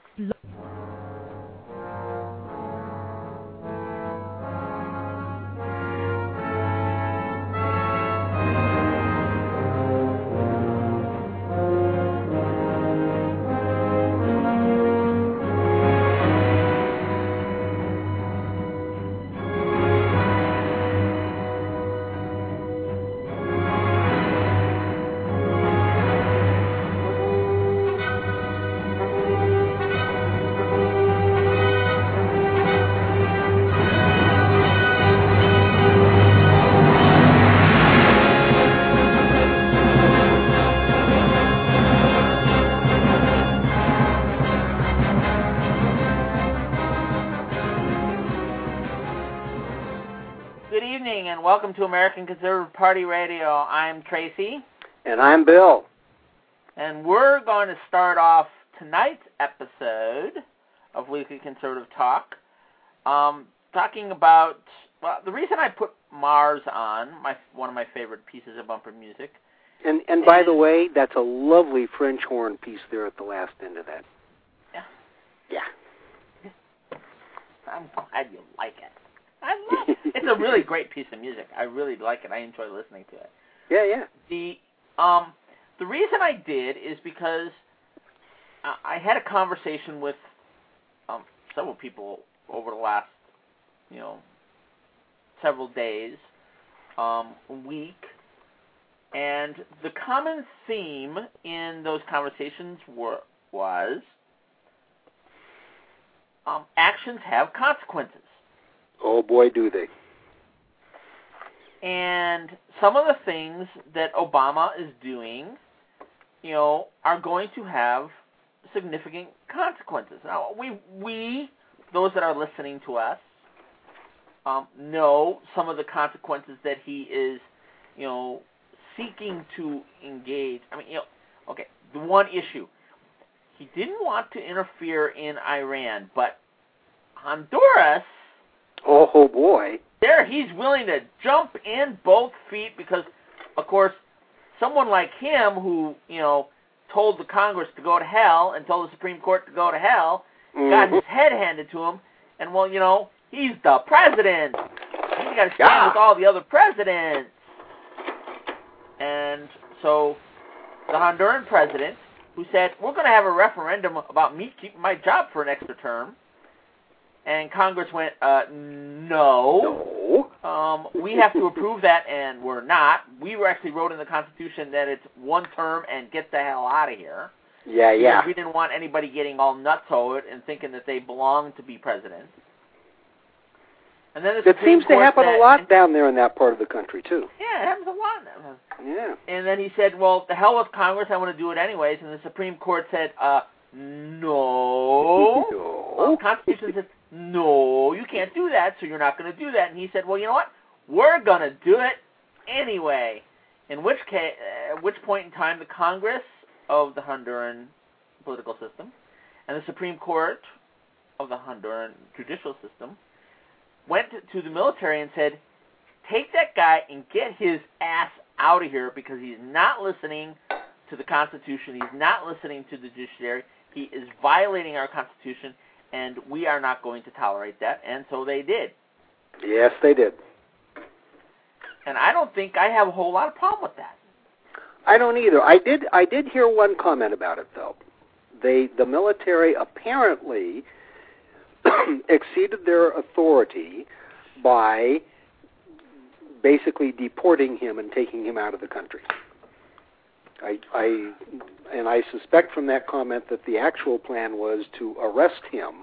Welcome to American Conservative Party Radio. I'm Tracy. And I'm Bill. And we're going to start off tonight's episode of Weekly Conservative Talk talking about, well, the reason I put Mars on, one of my favorite pieces of bumper music. And by the way, that's a lovely French horn piece there at the last end of that. Yeah. I'm glad you like it. I love it. It's a really great piece of music. I really like it. I enjoy listening to it. Yeah. The reason I did is because I had a conversation with several people over the last, several days, week, and the common theme in those conversations was actions have consequences. Oh, boy, do they. And some of the things that Obama is doing, are going to have significant consequences. Now, we those that are listening to us, know some of the consequences that he is, seeking to engage. I mean, okay, the one issue. He didn't want to interfere in Iran, but Honduras... Oh, boy. There, he's willing to jump in both feet because, of course, someone like him who, told the Congress to go to hell and told the Supreme Court to go to hell, got his head handed to him, and, well, he's the president. He's got to stand with all the other presidents. And so the Honduran president, who said, we're going to have a referendum about me keeping my job for an extra term, and Congress went, no. We have to approve that, and we're not. We actually wrote in the Constitution that it's one term and get the hell out of here. Yeah. Because we didn't want anybody getting all nutso and thinking that they belong to be president. And then it seems to happen a lot down there in that part of the country, too. Yeah, it happens a lot. Yeah. And then he said, well, the hell with Congress, I want to do it anyways. And the Supreme Court said, no. No. Constitution says, no, you can't do that, so you're not going to do that. And he said, well, you know what? We're going to do it anyway. In which case, at which point in time, the Congress of the Honduran political system and the Supreme Court of the Honduran judicial system went to the military and said, take that guy and get his ass out of here because he's not listening to the Constitution. He's not listening to the judiciary. He is violating our Constitution, and we are not going to tolerate that. And so they did. Yes, they did. And I don't think I have a whole lot of problem with that. I don't either. I did hear one comment about it, though. The military apparently exceeded their authority by basically deporting him and taking him out of the country. I suspect from that comment that the actual plan was to arrest him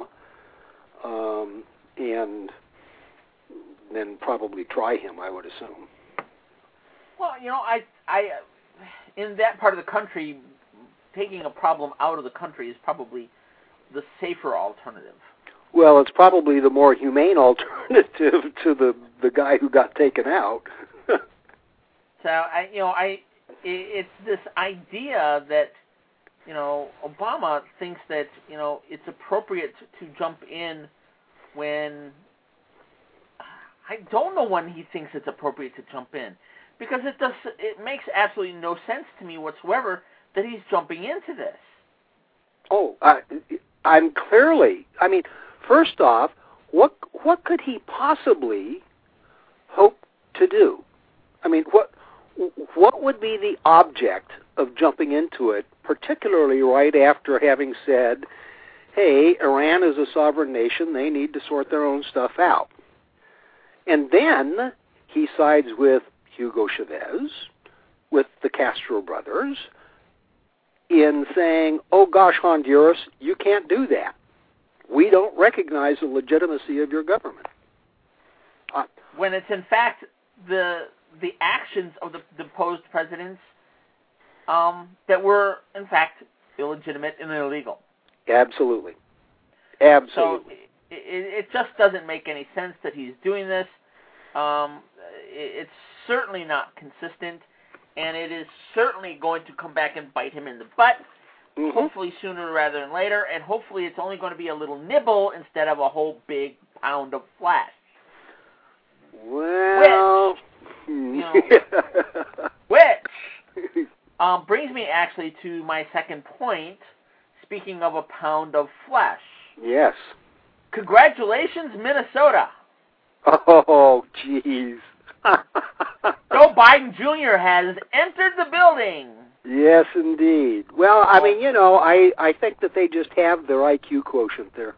and then probably try him, I would assume. Well, I in that part of the country, taking a problem out of the country is probably the safer alternative. Well, it's probably the more humane alternative to the guy who got taken out. So it's this idea that Obama thinks that it's appropriate to jump in when I don't know when he thinks it's appropriate to jump in, because it makes absolutely no sense to me whatsoever that he's jumping into this. Oh, I'm clearly. I mean, first off, what could he possibly hope to do? I mean, what would be the object of jumping into it, particularly right after having said, hey, Iran is a sovereign nation, they need to sort their own stuff out. And then he sides with Hugo Chavez, with the Castro brothers, in saying, oh gosh, Honduras, you can't do that. We don't recognize the legitimacy of your government. When it's in fact the actions of the deposed presidents that were in fact illegitimate and illegal. Absolutely. So it just doesn't make any sense that he's doing this. It's certainly not consistent, and it is certainly going to come back and bite him in the butt, hopefully sooner rather than later, and hopefully it's only going to be a little nibble instead of a whole big pound of flesh. Well... Which brings me actually to my second point, speaking of a pound of flesh. Yes. Congratulations, Minnesota. Oh, jeez. Joe Biden Jr. has entered the building. Yes, indeed. Well, I mean, I think that they just have their IQ quotient there.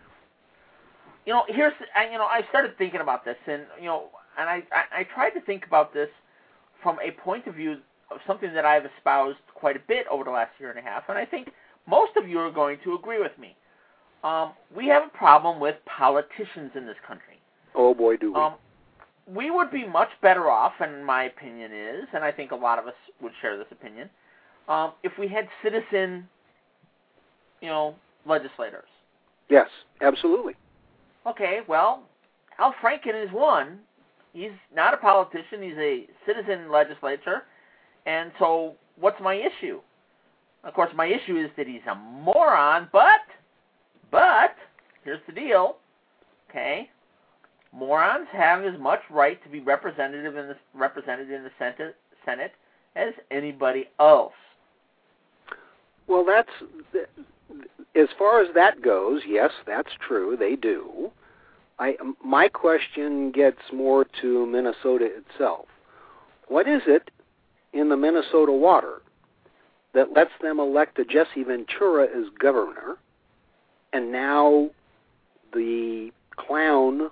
I started thinking about this, and I tried to think about this from a point of view of something that I've espoused quite a bit over the last year and a half, and I think most of you are going to agree with me. We have a problem with politicians in this country. Oh, boy, do we. We would be much better off, and my opinion is, and I think a lot of us would share this opinion, if we had citizen, legislators. Yes, absolutely. Okay, well, Al Franken is one. He's not a politician. He's a citizen legislator. And so what's my issue? Of course, my issue is that he's a moron, but here's the deal, okay? Morons have as much right to be represented in the Senate as anybody else. Well, as far as that goes, yes, that's true. They do. My question gets more to Minnesota itself. What is it in the Minnesota water that lets them elect a Jesse Ventura as governor, and now the clown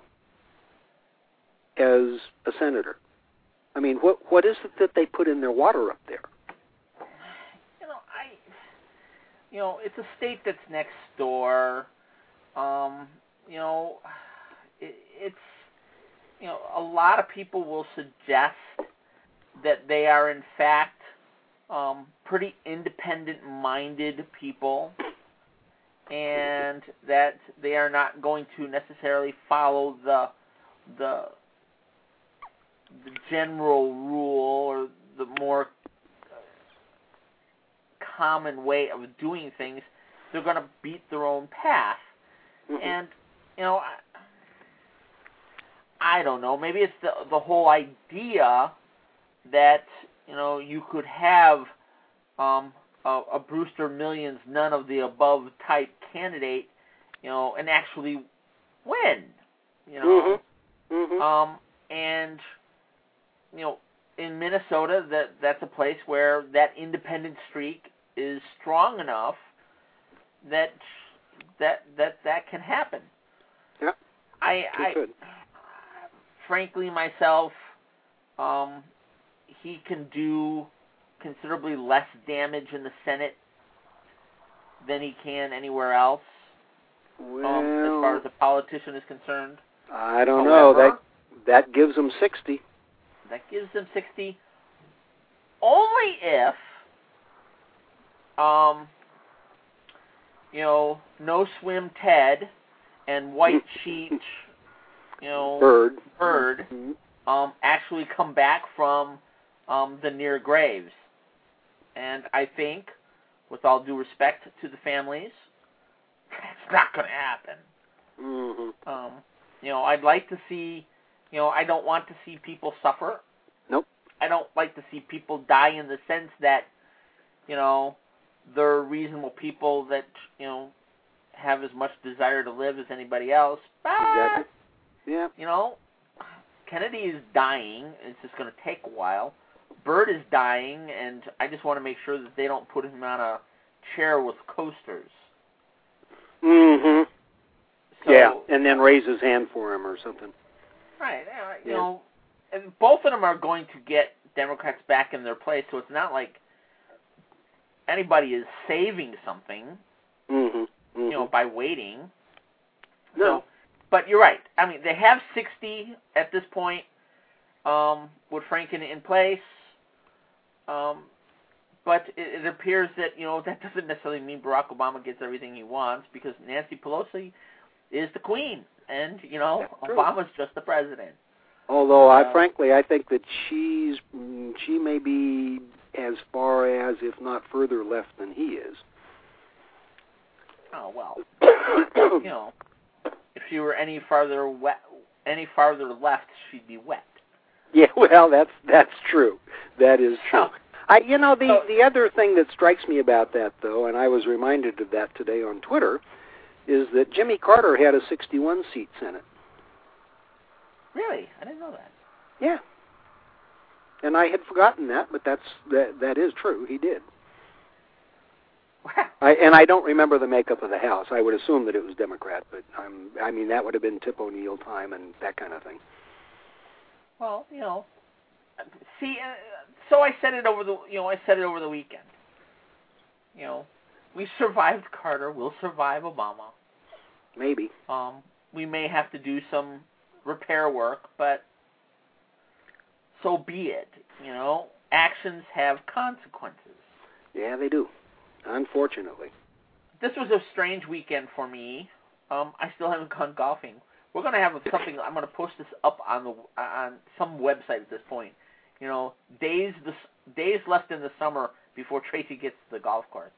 as a senator? I mean, what is it that they put in their water up there? It's a state that's next door. It's a lot of people will suggest that they are in fact pretty independent-minded people, and that they are not going to necessarily follow the general rule or the more common way of doing things. They're going to beat their own path. Mm-hmm. And, I don't know, maybe it's the whole idea that, you could have a Brewster Millions, none of the above type candidate, and actually win, Mm-hmm. Mm-hmm. And, in Minnesota, that's a place where that independent streak is strong enough that can happen. Yeah. I frankly myself, he can do considerably less damage in the Senate than he can anywhere else. Well, as far as a politician is concerned. I don't know. That gives him 60. That gives them 60 only if, No Swim Ted and White Sheet, Bird, mm-hmm. Actually come back from the near graves. And I think, with all due respect to the families, it's not going to happen. Mm-hmm. I'd like to see, I don't want to see people suffer. Nope. I don't like to see people die in the sense that, they're reasonable people that, have as much desire to live as anybody else. But, Exactly. Yeah. you know, Kennedy is dying. It's just going to take a while. Byrd is dying, and I just want to make sure that they don't put him on a chair with coasters. Mm-hmm. So, Yeah, and then raise his hand for him or something. Right. You know, and both of them are going to get Democrats back in their place, so it's not like anybody is saving something, Mm-hmm. Mm-hmm. you know, by waiting. No. So, but you're right. I mean, they have 60 at this point with Franken in place. But it appears that, you know, that doesn't necessarily mean Barack Obama gets everything he wants, because Nancy Pelosi is the queen, and, you know, Obama's just the president. Although, frankly, I think that she may be as far as, if not further left than he is. Oh, well, you know, if she were any farther left, she'd be wet. Yeah, well, that's true. That is true. The other thing that strikes me about that, though, and I was reminded of that today on Twitter, is that Jimmy Carter had a 61-seat Senate. Really? I didn't know that. Yeah. And I had forgotten that, but that is true. He did. Wow. I don't remember the makeup of the House. I would assume that it was Democrat, but I mean that would have been Tip O'Neill time and that kind of thing. Well, you know, see, so I said it over the weekend. You know, we survived Carter. We'll survive Obama. Maybe. We may have to do some repair work, but so be it. You know, actions have consequences. Yeah, they do. Unfortunately. This was a strange weekend for me. I still haven't gone golfing. We're going to have something. I'm going to post this up on some website at this point. You know, days left in the summer before Tracy gets to the golf course.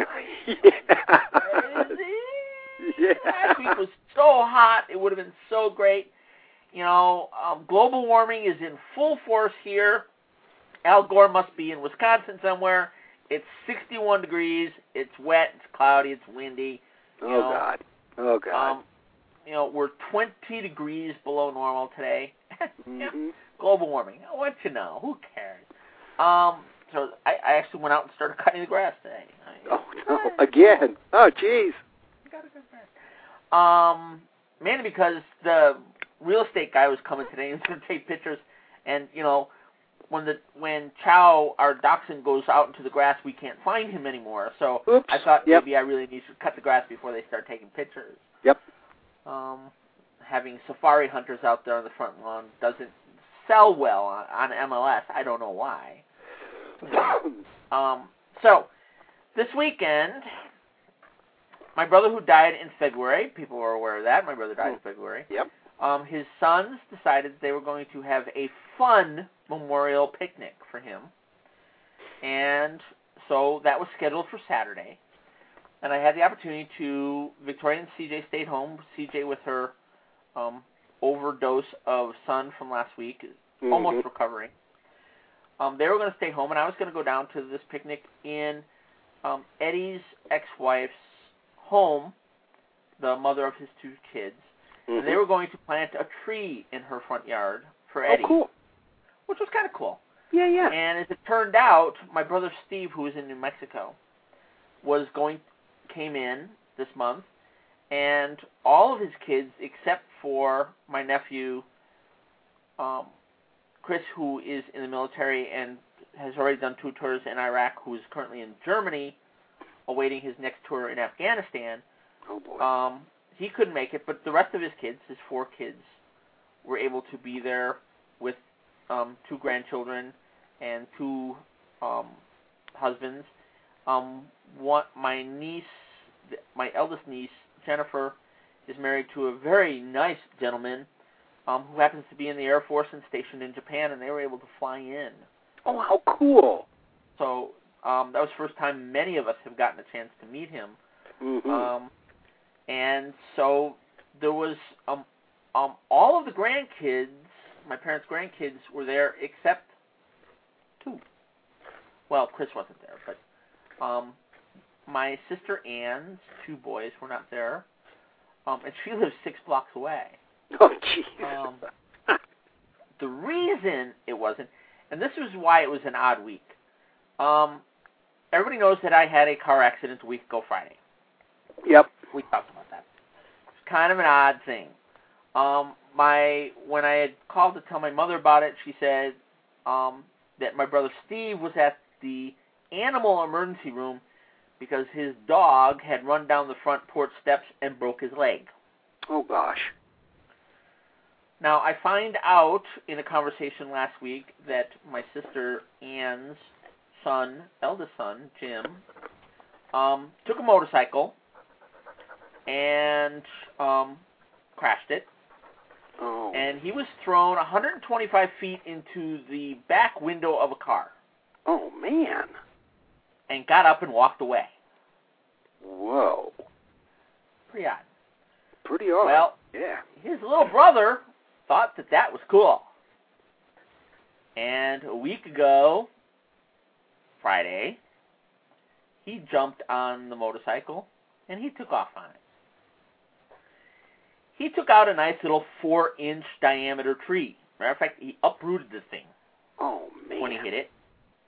Last week was so hot. It would have been so great. You know, global warming is in full force here. Al Gore must be in Wisconsin somewhere. It's 61 degrees. It's wet. It's cloudy. It's windy. God. You know, we're 20 degrees below normal today. Mm-hmm. Global warming. What you know? Who cares? So I actually went out and started cutting the grass today. No. Again. Oh, jeez. Mainly because the real estate guy was coming today and was going to take pictures, and, you know, when Chow, our dachshund, goes out into the grass, we can't find him anymore. So Oops. I thought maybe I really need to cut the grass before they start taking pictures. Yep. Having safari hunters out there on the front lawn doesn't sell well on MLS. I don't know why. So this weekend, my brother, who died in February, people are aware of that. My brother died in February. Yep. His sons decided they were going to have a fun memorial picnic for him. And so that was scheduled for Saturday. And I had the opportunity to, Victoria and CJ stayed home. CJ with her overdose of sun from last week, almost recovering. They were going to stay home, and I was going to go down to this picnic in Eddie's ex-wife's home, the mother of his two kids. And they were going to plant a tree in her front yard for Eddie. Oh, cool. Which was kind of cool. Yeah. And as it turned out, my brother Steve, who was in New Mexico, came in this month, and all of his kids, except for my nephew, Chris, who is in the military and has already done 2 tours in Iraq, who is currently in Germany, awaiting his next tour in Afghanistan. Oh, boy. He couldn't make it, but the rest of his kids, his 4 kids, were able to be there with 2 grandchildren and 2 husbands. My eldest niece, Jennifer, is married to a very nice gentleman who happens to be in the Air Force and stationed in Japan, and they were able to fly in. Oh, how cool. So that was the first time many of us have gotten a chance to meet him. And so there was all of the grandkids, my parents' grandkids, were there except 2. Well, Chris wasn't there, but my sister Ann's 2 boys were not there, and she lives 6 blocks away. Oh, jeez. The reason it wasn't, and this was why it was an odd week. Everybody knows that I had a car accident a week ago Friday. Yep. We talked about that. It's kind of an odd thing. When I had called to tell my mother about it, she said that my brother Steve was at the animal emergency room because his dog had run down the front porch steps and broke his leg. Oh, gosh. Now, I find out in a conversation last week that my sister Ann's son, eldest son, Jim, took a motorcycle and crashed it. Oh. And he was thrown 125 feet into the back window of a car. Oh, man. And got up and walked away. Whoa. Pretty odd. Pretty odd. Well, yeah. His little brother thought that was cool. And a week ago, Friday, he jumped on the motorcycle and he took off on it. He took out a nice little 4-inch diameter tree. Matter of fact, he uprooted the thing. Oh, man. When he hit it.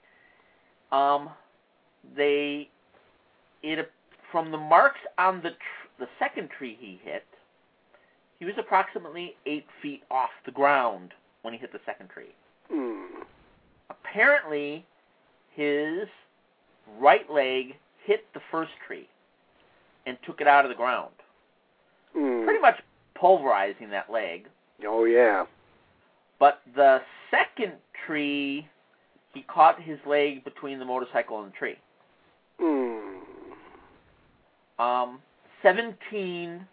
From the marks on the second tree he hit, he was approximately 8 feet off the ground when he hit the second tree. Mm. Apparently, his right leg hit the first tree and took it out of the ground. Mm. Pretty much pulverizing that leg. Oh, yeah. But the second tree, he caught his leg between the motorcycle and the tree. 17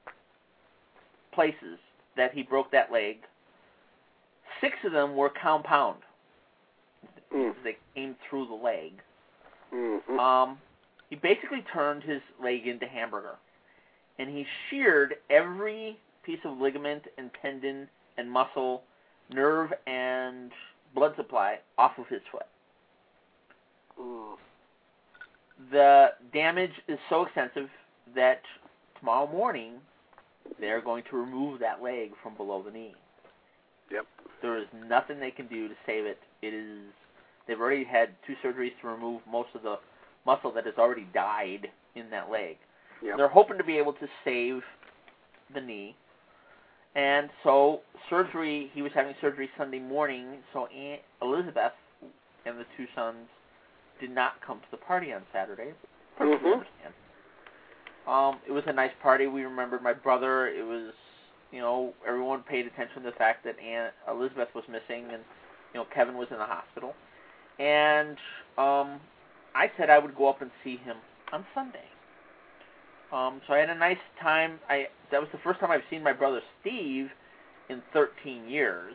places that he broke that leg. 6 of them were compound. They came through the leg. Mm-hmm. He basically turned his leg into hamburger. And he sheared every piece of ligament and tendon and muscle, nerve and blood supply off of his foot. Mm. The damage is so extensive that tomorrow morning they're going to remove that leg from below the knee. Yep. There is nothing they can do to save it. They've already had 2 surgeries to remove most of the muscle that has already died in that leg. Yep. They're hoping to be able to save the knee. And so he was having surgery Sunday morning, so Aunt Elizabeth and the 2 sons did not come to the party on Saturday. Perfectly understand. It was a nice party. We remembered my brother. It was, everyone paid attention to the fact that Aunt Elizabeth was missing and, Kevin was in the hospital. And I said I would go up and see him on Sunday. So I had a nice time. That was the first time I've seen my brother Steve in 13 years.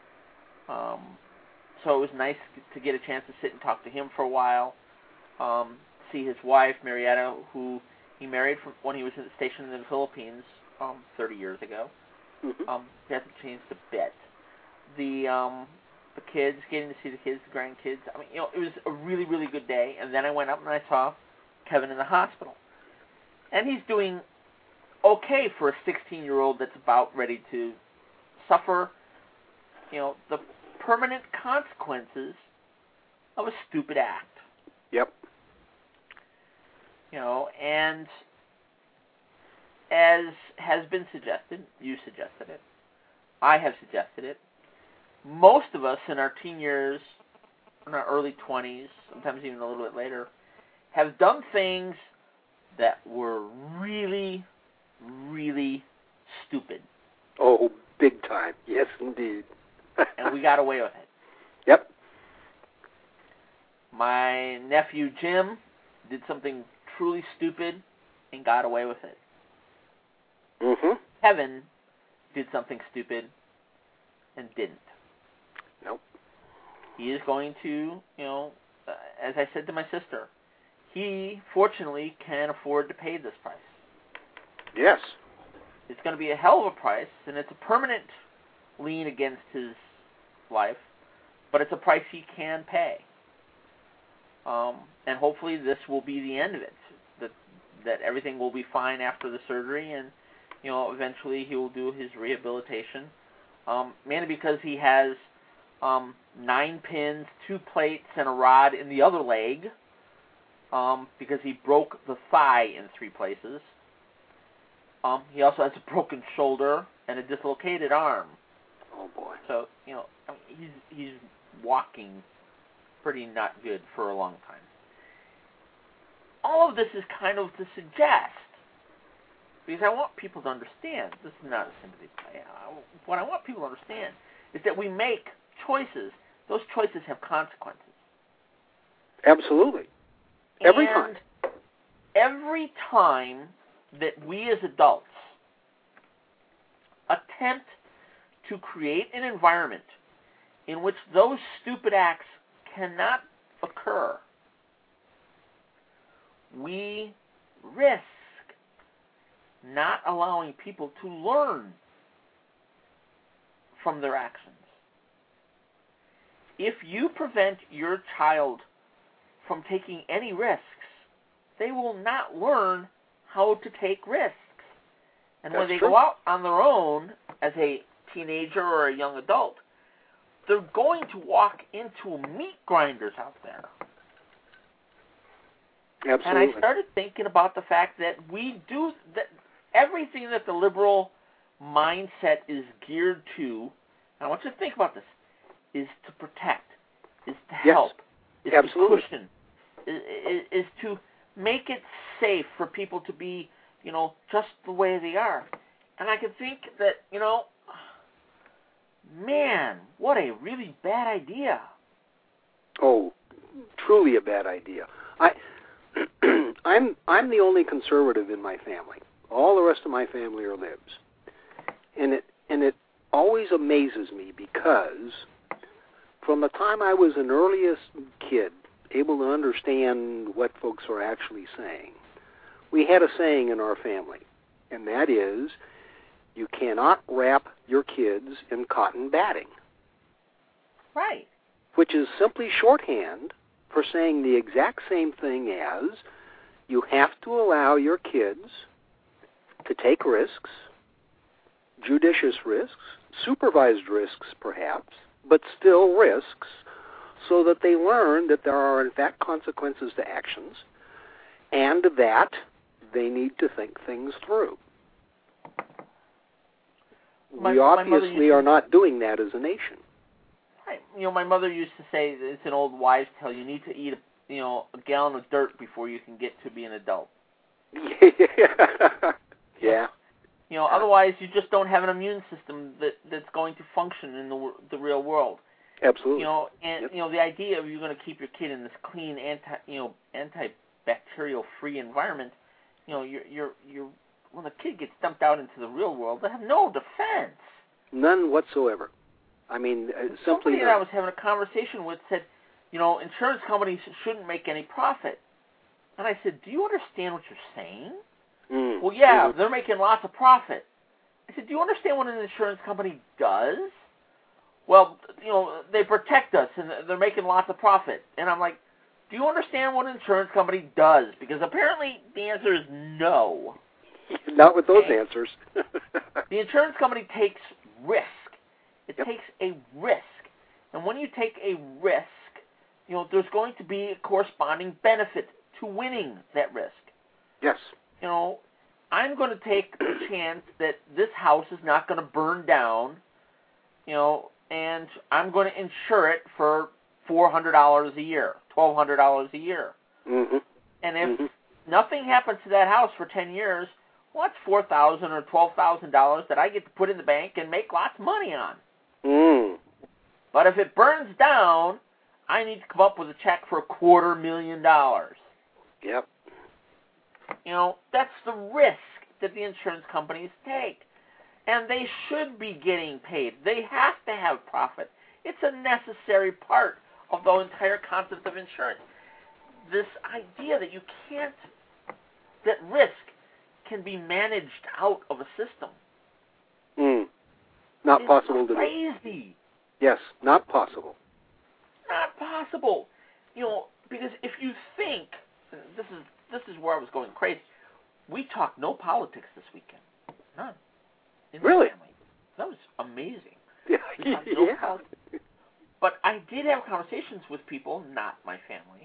So it was nice to get a chance to sit and talk to him for a while. See his wife, Marietta, who he married when he was stationed in the Philippines 30 years ago. Mm-hmm. He hasn't changed a bit. The kids, getting to see the kids, the grandkids. I mean, it was a really, really good day. And then I went up and I saw Kevin in the hospital. And he's doing okay for a 16-year-old that's about ready to suffer, the permanent consequences of a stupid act. Yep. And as has been suggested, you suggested it, I have suggested it, most of us in our teen years, in our early 20s, sometimes even a little bit later, have done things that were really, really stupid. Oh, big time. Yes, indeed. And we got away with it. Yep. My nephew Jim did something truly stupid and got away with it. Mm-hmm. Kevin did something stupid and didn't. Nope. He is going to, as I said to my sister, he, fortunately, can afford to pay this price. Yes. It's going to be a hell of a price, and it's a permanent lien against his life, but it's a price he can pay. And hopefully this will be the end of it. that everything will be fine after the surgery, and eventually he will do his rehabilitation. Mainly because he has 9 pins, 2 plates, and a rod in the other leg, because he broke the thigh in 3 places. He also has a broken shoulder and a dislocated arm. Oh boy! So he's walking pretty not good for a long time. All of this is kind of to suggest, because I want people to understand, this is not a sympathy play. What I want people to understand is that we make choices. Those choices have consequences. Absolutely. Every time. Every time that we as adults attempt to create an environment in which those stupid acts cannot occur, we risk not allowing people to learn from their actions. If you prevent your child from taking any risks, they will not learn how to take risks. And when they go out on their own as a teenager or a young adult, they're going to walk into meat grinders out there. Absolutely. And I started thinking about the fact that we do that. Everything that the liberal mindset is geared to, and I want you to think about this, is to protect, is to help, is Absolutely. to cushion, is to make it safe for people to be, just the way they are. And I can think that, man, what a really bad idea. Oh, truly a bad idea. I'm the only conservative in my family. All the rest of my family are libs. And it always amazes me because from the time I was an earliest kid, able to understand what folks are actually saying, we had a saying in our family, and that is, you cannot wrap your kids in cotton batting. Right. Which is simply shorthand for saying the exact same thing as you have to allow your kids to take risks, judicious risks, supervised risks perhaps, but still risks, so that they learn that there are in fact consequences to actions and that they need to think things through. We obviously are not doing that as a nation. Right. My mother used to say, it's an old wives' tale, you need to eat a gallon of dirt before you can get to be an adult. Yeah. Otherwise you just don't have an immune system that's going to function in the real world. Absolutely. The idea of you're going to keep your kid in this clean, antibacterial-free environment, you're when the kid gets dumped out into the real world, they have no defense. None whatsoever. I mean, simply. Somebody that I was having a conversation with said, insurance companies shouldn't make any profit. And I said, do you understand what you're saying? Well, yeah, they're making lots of profit. I said, do you understand what an insurance company does? Well, they protect us, and they're making lots of profit. And I'm like, do you understand what an insurance company does? Because apparently the answer is no. Not with those answers. The insurance company takes risk. It takes a risk. And when you take a risk, there's going to be a corresponding benefit to winning that risk. Yes. I'm going to take the chance that this house is not going to burn down, and I'm going to insure it for $400 a year, $1,200 a year. Mm-hmm. And if nothing happens to that house for 10 years, well, that's $4,000 or $12,000 that I get to put in the bank and make lots of money on. But if it burns down, I need to come up with a check for $250,000. Yep. That's the risk that the insurance companies take. And they should be getting paid. They have to have profit. It's a necessary part of the entire concept of insurance. This idea that that risk can be managed out of a system. Not possible to do. Crazy. Yes, not possible. Not possible. Because if you think, this is where I was going crazy. we talked no politics this weekend. None. In Really? my family. That was amazing. Yeah. We talked no politics. But I did have conversations with people, not my family,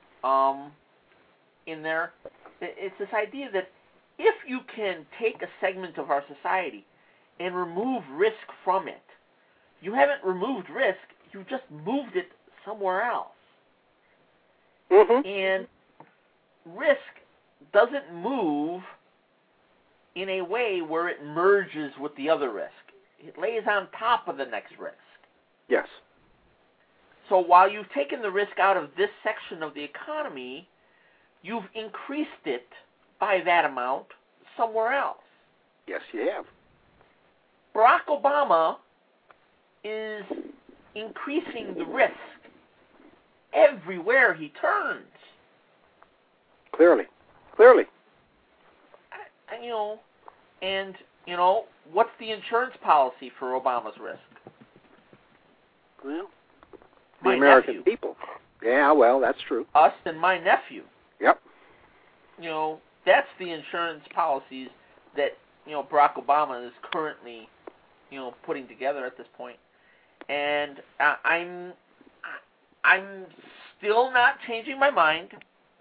in there. It's this idea that if you can take a segment of our society and remove risk from it, you haven't removed risk, you just moved it somewhere else. Mm-hmm. And risk doesn't move in a way where it merges with the other risk. It lays on top of the next risk. Yes. So while you've taken the risk out of this section of the economy, you've increased it by that amount somewhere else. Yes, you have. Barack Obama is increasing the risk everywhere he turns. Clearly. What's the insurance policy for Obama's risk? Well, the My American nephew. people. Yeah, well, that's true. Us and my nephew. Yep. That's the insurance policies that, Barack Obama is currently, putting together at this point. And I'm still not changing my mind.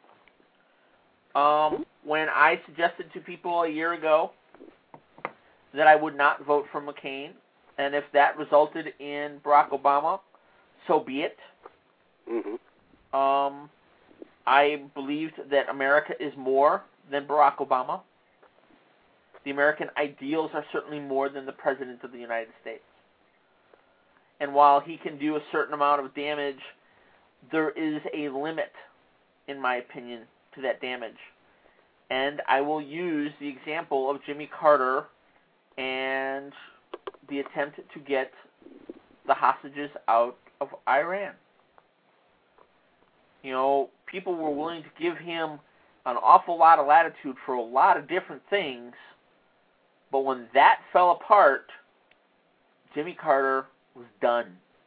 When I suggested to people a year ago that I would not vote for McCain, and if that resulted in Barack Obama, so be it. Mm-hmm. I believed that America is more than Barack Obama. The American ideals are certainly more than the President of the United States. And while he can do a certain amount of damage, there is a limit, in my opinion, to that damage. And I will use the example of Jimmy Carter and the attempt to get the hostages out of Iran. People were willing to give him an awful lot of latitude for a lot of different things, but when that fell apart, Jimmy Carter was done.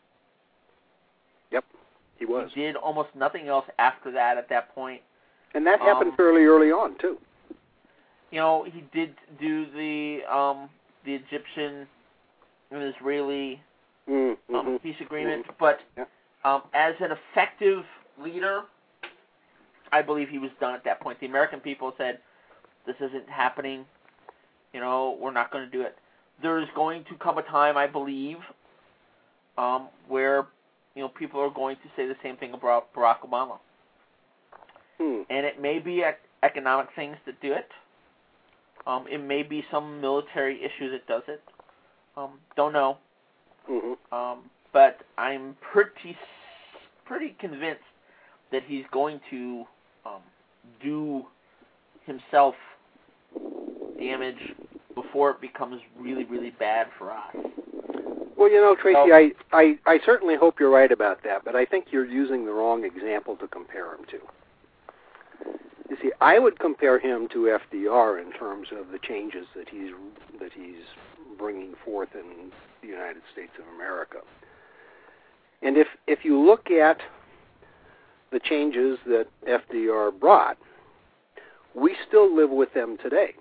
Yep, he was. He did almost nothing else after that at that point. And that happened fairly early on, too. He did do the Egyptian and Israeli peace agreement, but as an effective leader, I believe he was done at that point. The American people said, this isn't happening, we're not going to do it. There's going to come a time, I believe, where, people are going to say the same thing about Barack Obama. And it may be economic things that do it. It may be some military issue that does it. Don't know. Mm-hmm. But I'm pretty convinced that he's going to do himself damage before it becomes really, really bad for us. Well, Tracy, I certainly hope you're right about that, but I think you're using the wrong example to compare him to. You see, I would compare him to FDR in terms of the changes that he's bringing forth in the United States of America. And if you look at the changes that FDR brought, we still live with them today.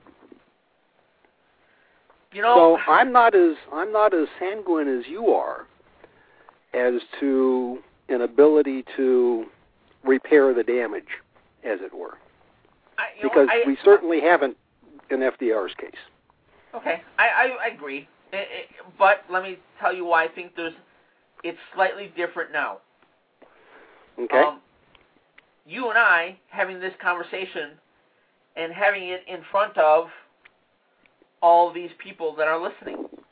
So I'm not as sanguine as you are as to an ability to repair the damage, as it were, because we certainly haven't in FDR's case. Okay, I agree, but let me tell you why I think it's slightly different now. Okay. You and I having this conversation and having it in front of all these people that are listening.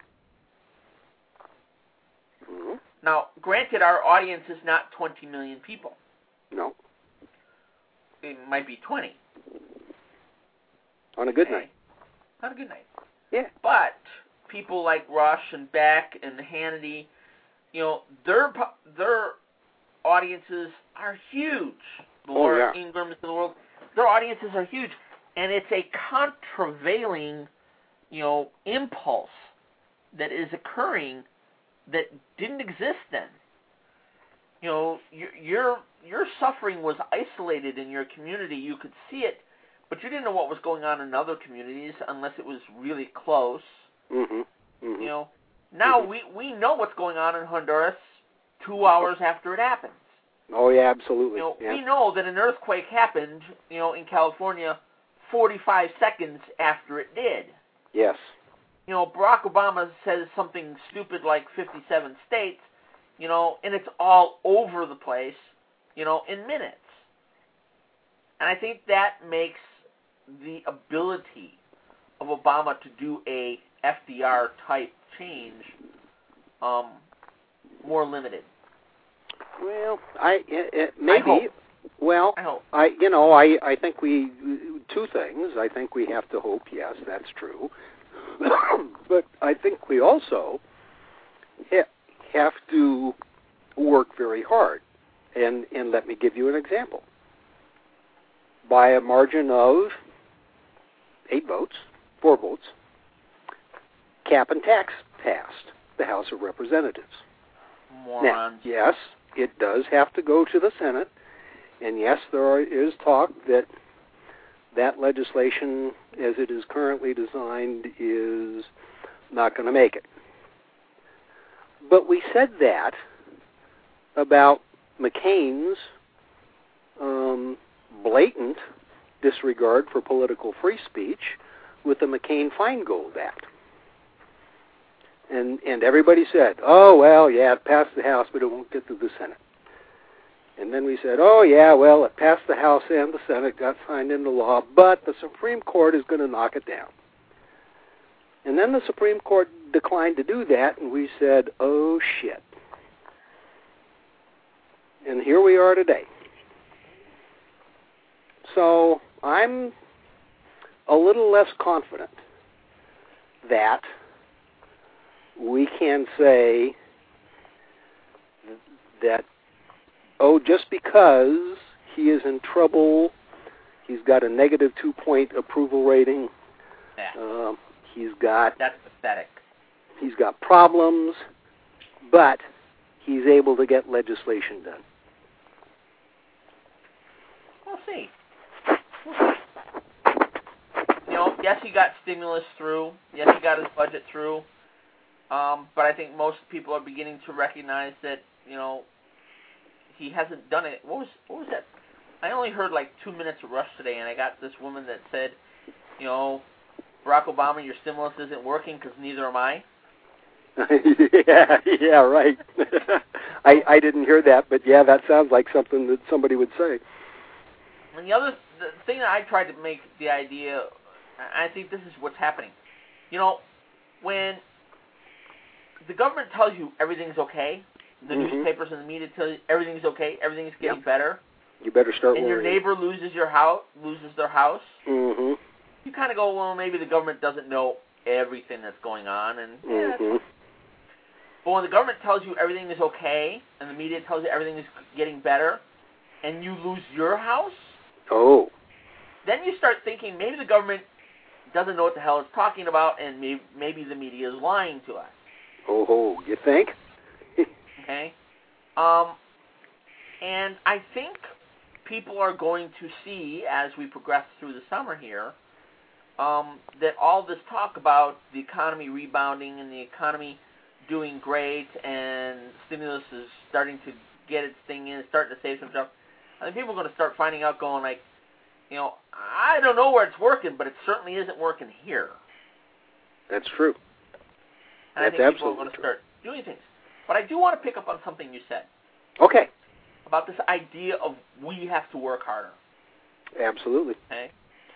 Mm-hmm. Now, granted, our audience is not 20 million people. No. It might be 20. On a good night. On a good night. Yeah. But people like Rush and Beck and Hannity, their audiences are huge. The Laura Ingrams of the world, their audiences are huge. And it's a contravailing, impulse that is occurring that didn't exist then. Your suffering was isolated in your community. You could see it, but you didn't know what was going on in other communities unless it was really close. Mm-hmm. Mm-hmm. You know, now we know what's going on in Honduras 2 hours after it happens. Oh yeah, absolutely. You know, yeah. we know that an earthquake happened, you know, in California 45 seconds after it did. Yes. You know, Barack Obama says something stupid like 57 states, you know, and it's all over the place, you know, in minutes. And I think that makes the ability of Obama to do a FDR-type change more limited. Well, maybe. I hope. Well, I hope. I think two things. I think we have to hope. Yes, that's true. But I think we also have to work very hard. And let me give you an example. By a margin of 4 votes, cap and tax passed the House of Representatives. Morons. Now, yes, it does have to go to the Senate, and yes, there is talk that legislation, as it is currently designed, is not going to make it. But we said that about McCain's blatant disregard for political free speech with the McCain-Feingold Act. And everybody said, oh, well, yeah, it passed the House, but it won't get to the Senate. And then we said, oh, yeah, well, it passed the House and the Senate, got signed into law, but the Supreme Court is going to knock it down. And then the Supreme Court declined to do that, and we said, oh, shit. And here we are today. So I'm a little less confident that we can say that, oh, just because he is in trouble, he's got a negative 2-point approval rating, That's pathetic. He's got problems, but he's able to get legislation done. We'll see. You know, yes, he got stimulus through. Yes, he got his budget through. But I think most people are beginning to recognize that, you know, he hasn't done it. What was that? I only heard like 2 minutes of Rush today, and I got this woman that said, you know, Barack Obama, your stimulus isn't working because neither am I. yeah, right. I didn't hear that, but yeah, that sounds like something that somebody would say. And the thing that I tried to make the idea, I think this is what's happening. You know, when the government tells you everything's okay, the newspapers and the media tell you everything's okay, everything's getting better. You better start and worrying. Your neighbor loses their house. Mm-hmm. You kind of go, well, maybe the government doesn't know everything that's going on, and but when the government tells you everything is okay, and the media tells you everything is getting better, and you lose your house, then you start thinking maybe the government doesn't know what the hell it's talking about, and maybe the media is lying to us. Oh, you think? Okay. And I think people are going to see, as we progress through the summer here, that all this talk about the economy rebounding and the economy doing great and stimulus is starting to get its thing in, starting to save some stuff, I think people are going to start finding out, going like, you know, I don't know where it's working, but it certainly isn't working here. That's true. And I think people are going to start doing things. But I do want to pick up on something you said. Okay. About this idea of we have to work harder. Absolutely. Okay.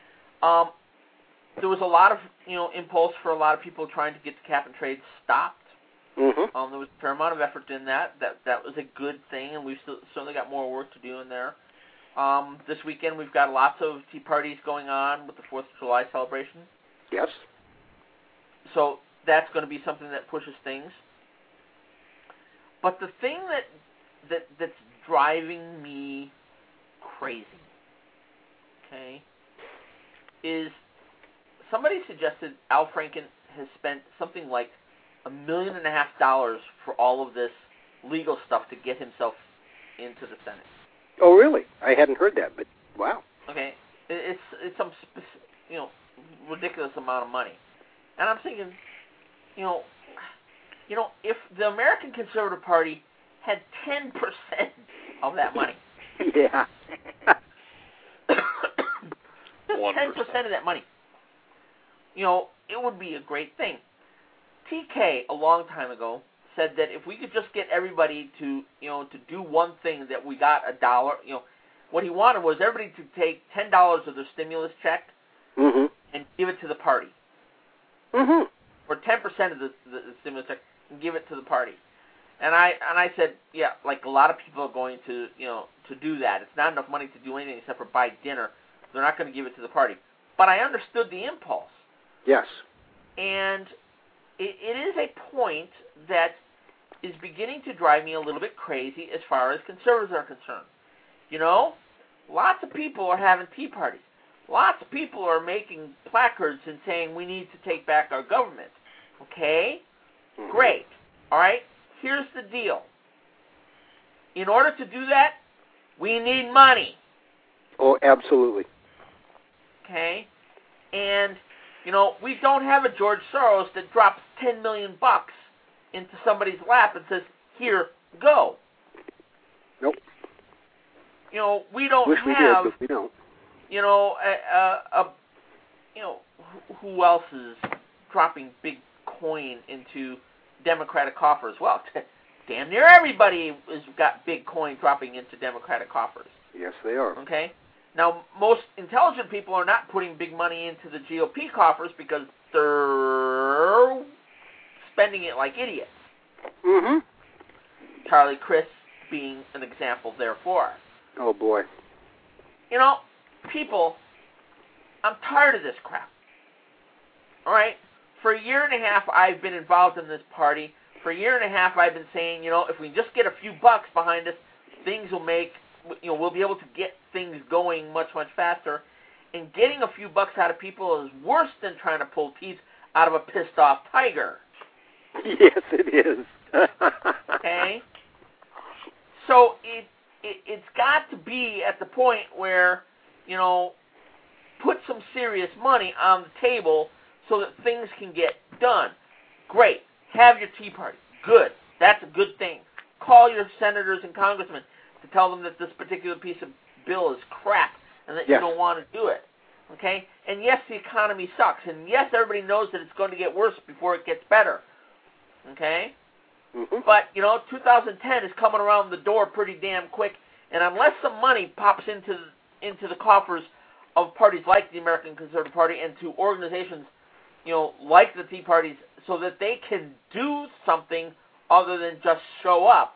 There was a lot of, you know, impulse for a lot of people trying to get the cap and trade stopped. Mm-hmm. There was a fair amount of effort in that. That was a good thing, and we've certainly got more work to do in there. This weekend we've got lots of tea parties going on with the 4th of July celebration. Yes. So that's going to be something that pushes things. But the thing that's driving me crazy, okay, is somebody suggested Al Franken has spent something like $1.5 million for all of this legal stuff to get himself into the Senate. Oh, really? I hadn't heard that, but wow. Okay. It's some ridiculous amount of money. And I'm thinking, if the American Conservative Party had 10% of that money, yeah, 10% of that money, it would be a great thing. TK a long time ago said that if we could just get everybody to do one thing, that we got $1. What he wanted was everybody to take $10 of their stimulus check mm-hmm. and give it to the party, mm-hmm. or 10% of the stimulus check and give it to the party. And I said, yeah, like a lot of people are going to to do that. It's not enough money to do anything except for buy dinner. They're not going to give it to the party. But I understood the impulse. Yes. And it is a point that is beginning to drive me a little bit crazy as far as conservatives are concerned. Lots of people are having tea parties. Lots of people are making placards and saying we need to take back our government. Okay? Mm-hmm. Great. All right? Here's the deal. In order to do that, we need money. Oh, absolutely. Okay? And, we don't have a George Soros that drops $10 million into somebody's lap and says, here, go. Nope. We don't Wish have, we did, but we don't. Who else is dropping big coin into Democratic coffers? Well, damn near everybody has got big coin dropping into Democratic coffers. Yes, they are. Okay? Now, most intelligent people are not putting big money into the GOP coffers because they're spending it like idiots. Mm-hmm. Charlie Crist being an example, therefore. Oh, boy. People, I'm tired of this crap. All right? For a year and a half, I've been involved in this party. For a year and a half, I've been saying, if we just get a few bucks behind us, things will make, we'll be able to get things going much, much faster. And getting a few bucks out of people is worse than trying to pull teeth out of a pissed-off tiger. Yes, it is. Okay? So it's got to be at the point where, put some serious money on the table so that things can get done. Great. Have your tea party. Good. That's a good thing. Call your senators and congressmen to tell them that this particular piece of bill is crap and that you don't want to do it. Okay? And yes, the economy sucks. And yes, everybody knows that it's going to get worse before it gets better. Okay? Mm-hmm. But, 2010 is coming around the door pretty damn quick. And unless some money pops into the coffers of parties like the American Conservative Party and to organizations, like the Tea Parties, so that they can do something other than just show up.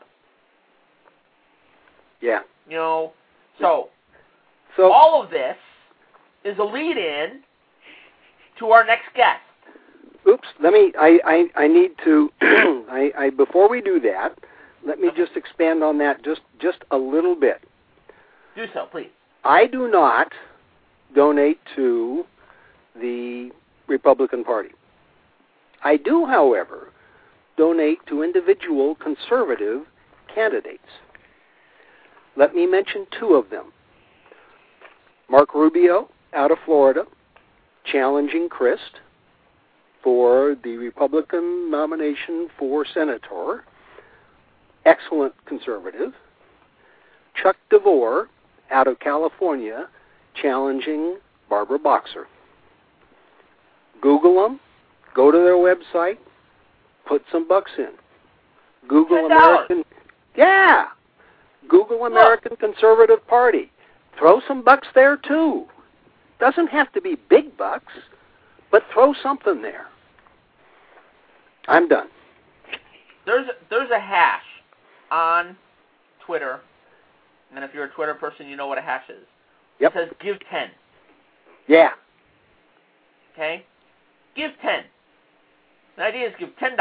Yeah. So all of this is a lead-in to our next guest. Oops. I need to, before we do that, let me just expand on that just a little bit. Do so, please. I do not donate to the Republican Party. I do, however, donate to individual conservative candidates. Let me mention two of them. Mark Rubio, out of Florida, challenging Crist for the Republican nomination for senator. Excellent conservative. Chuck DeVore, out of California, challenging Barbara Boxer. Google them, go to their website, put some bucks in. Google $10. American, yeah. Google American Conservative Party. Throw some bucks there too. Doesn't have to be big bucks, but throw something there. I'm done. There's a hash on Twitter, and if you're a Twitter person, you know what a hash is. Yep. It says give 10. Yeah. Okay? Give 10. The idea is give $10.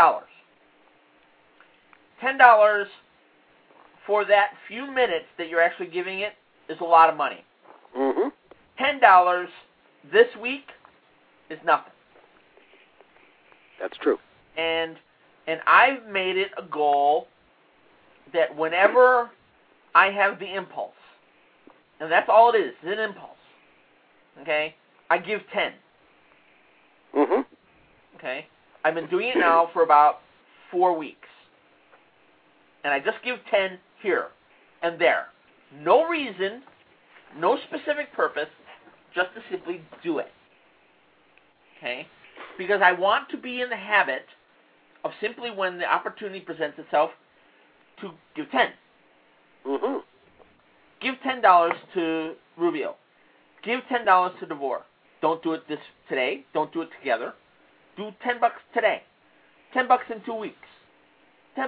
$10 for that few minutes that you're actually giving it is a lot of money. Mm-hmm. $10 this week is nothing. That's true. And I've made it a goal that whenever I have the impulse, and that's all it is, it's an impulse. okay, I give 10. Mm-hmm. Okay? I've been doing it now for about 4 weeks. And I just give 10 here and there. No reason, no specific purpose, just to simply do it. Okay? Because I want to be in the habit of simply, when the opportunity presents itself, to give 10. Mm-hmm. Give $10 to Rubio. Give $10 to DeVore. Don't do it today. Don't do it together. Do $10 today. $10 in 2 weeks. $10.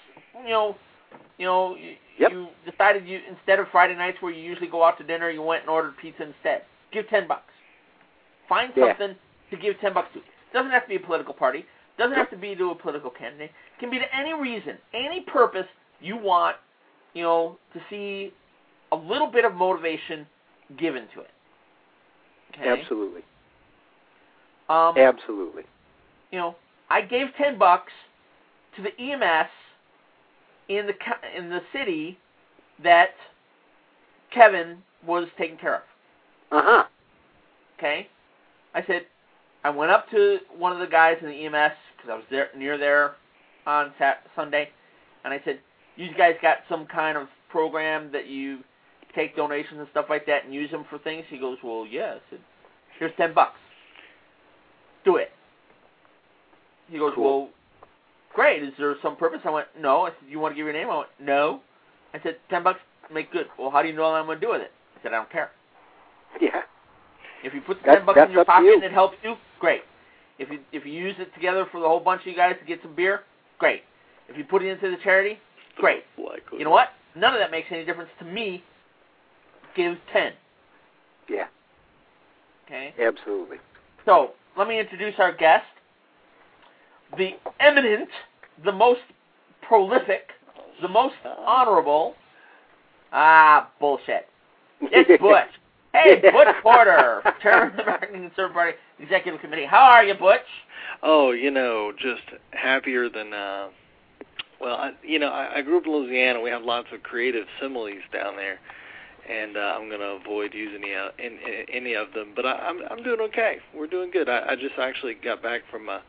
Yep. You decided instead of Friday nights where you usually go out to dinner, you went and ordered pizza instead. Give $10. Find something to give $10 to. Doesn't have to be a political party. Doesn't have to be to a political candidate. It can be to any reason, any purpose you want, to see a little bit of motivation given to it. Okay? Absolutely. Absolutely. I gave $10 to the EMS in the city that Kevin was taking care of. Uh-huh. Okay? I said, I went up to one of the guys in the EMS, because I was near there on Sunday, and I said, you guys got some kind of program that you take donations and stuff like that and use them for things? He goes, well, yeah. I said, here's $10. Do it. He goes, well, great. Is there some purpose? I went, no. I said, you want to give your name? I went, no. I said, $10, make good. Well, how do you know what I'm going to do with it? I said, I don't care. Yeah. If you put the $10 in your pocket and it helps you, great. If you use it together for the whole bunch of you guys to get some beer, great. If you put it into the charity, great. You know what? None of that makes any difference to me. Give 10. Yeah. Okay? Absolutely. So, let me introduce our guest. The eminent, the most prolific, the most honorable, bullshit. It's Butch. Hey, Butch Porter, Chairman of the American Conservative Party Executive Committee. How are you, Butch? Oh, just happier than, I grew up in Louisiana. We have lots of creative similes down there, and I'm going to avoid using any of them. But I'm doing okay. We're doing good. I just actually got back from a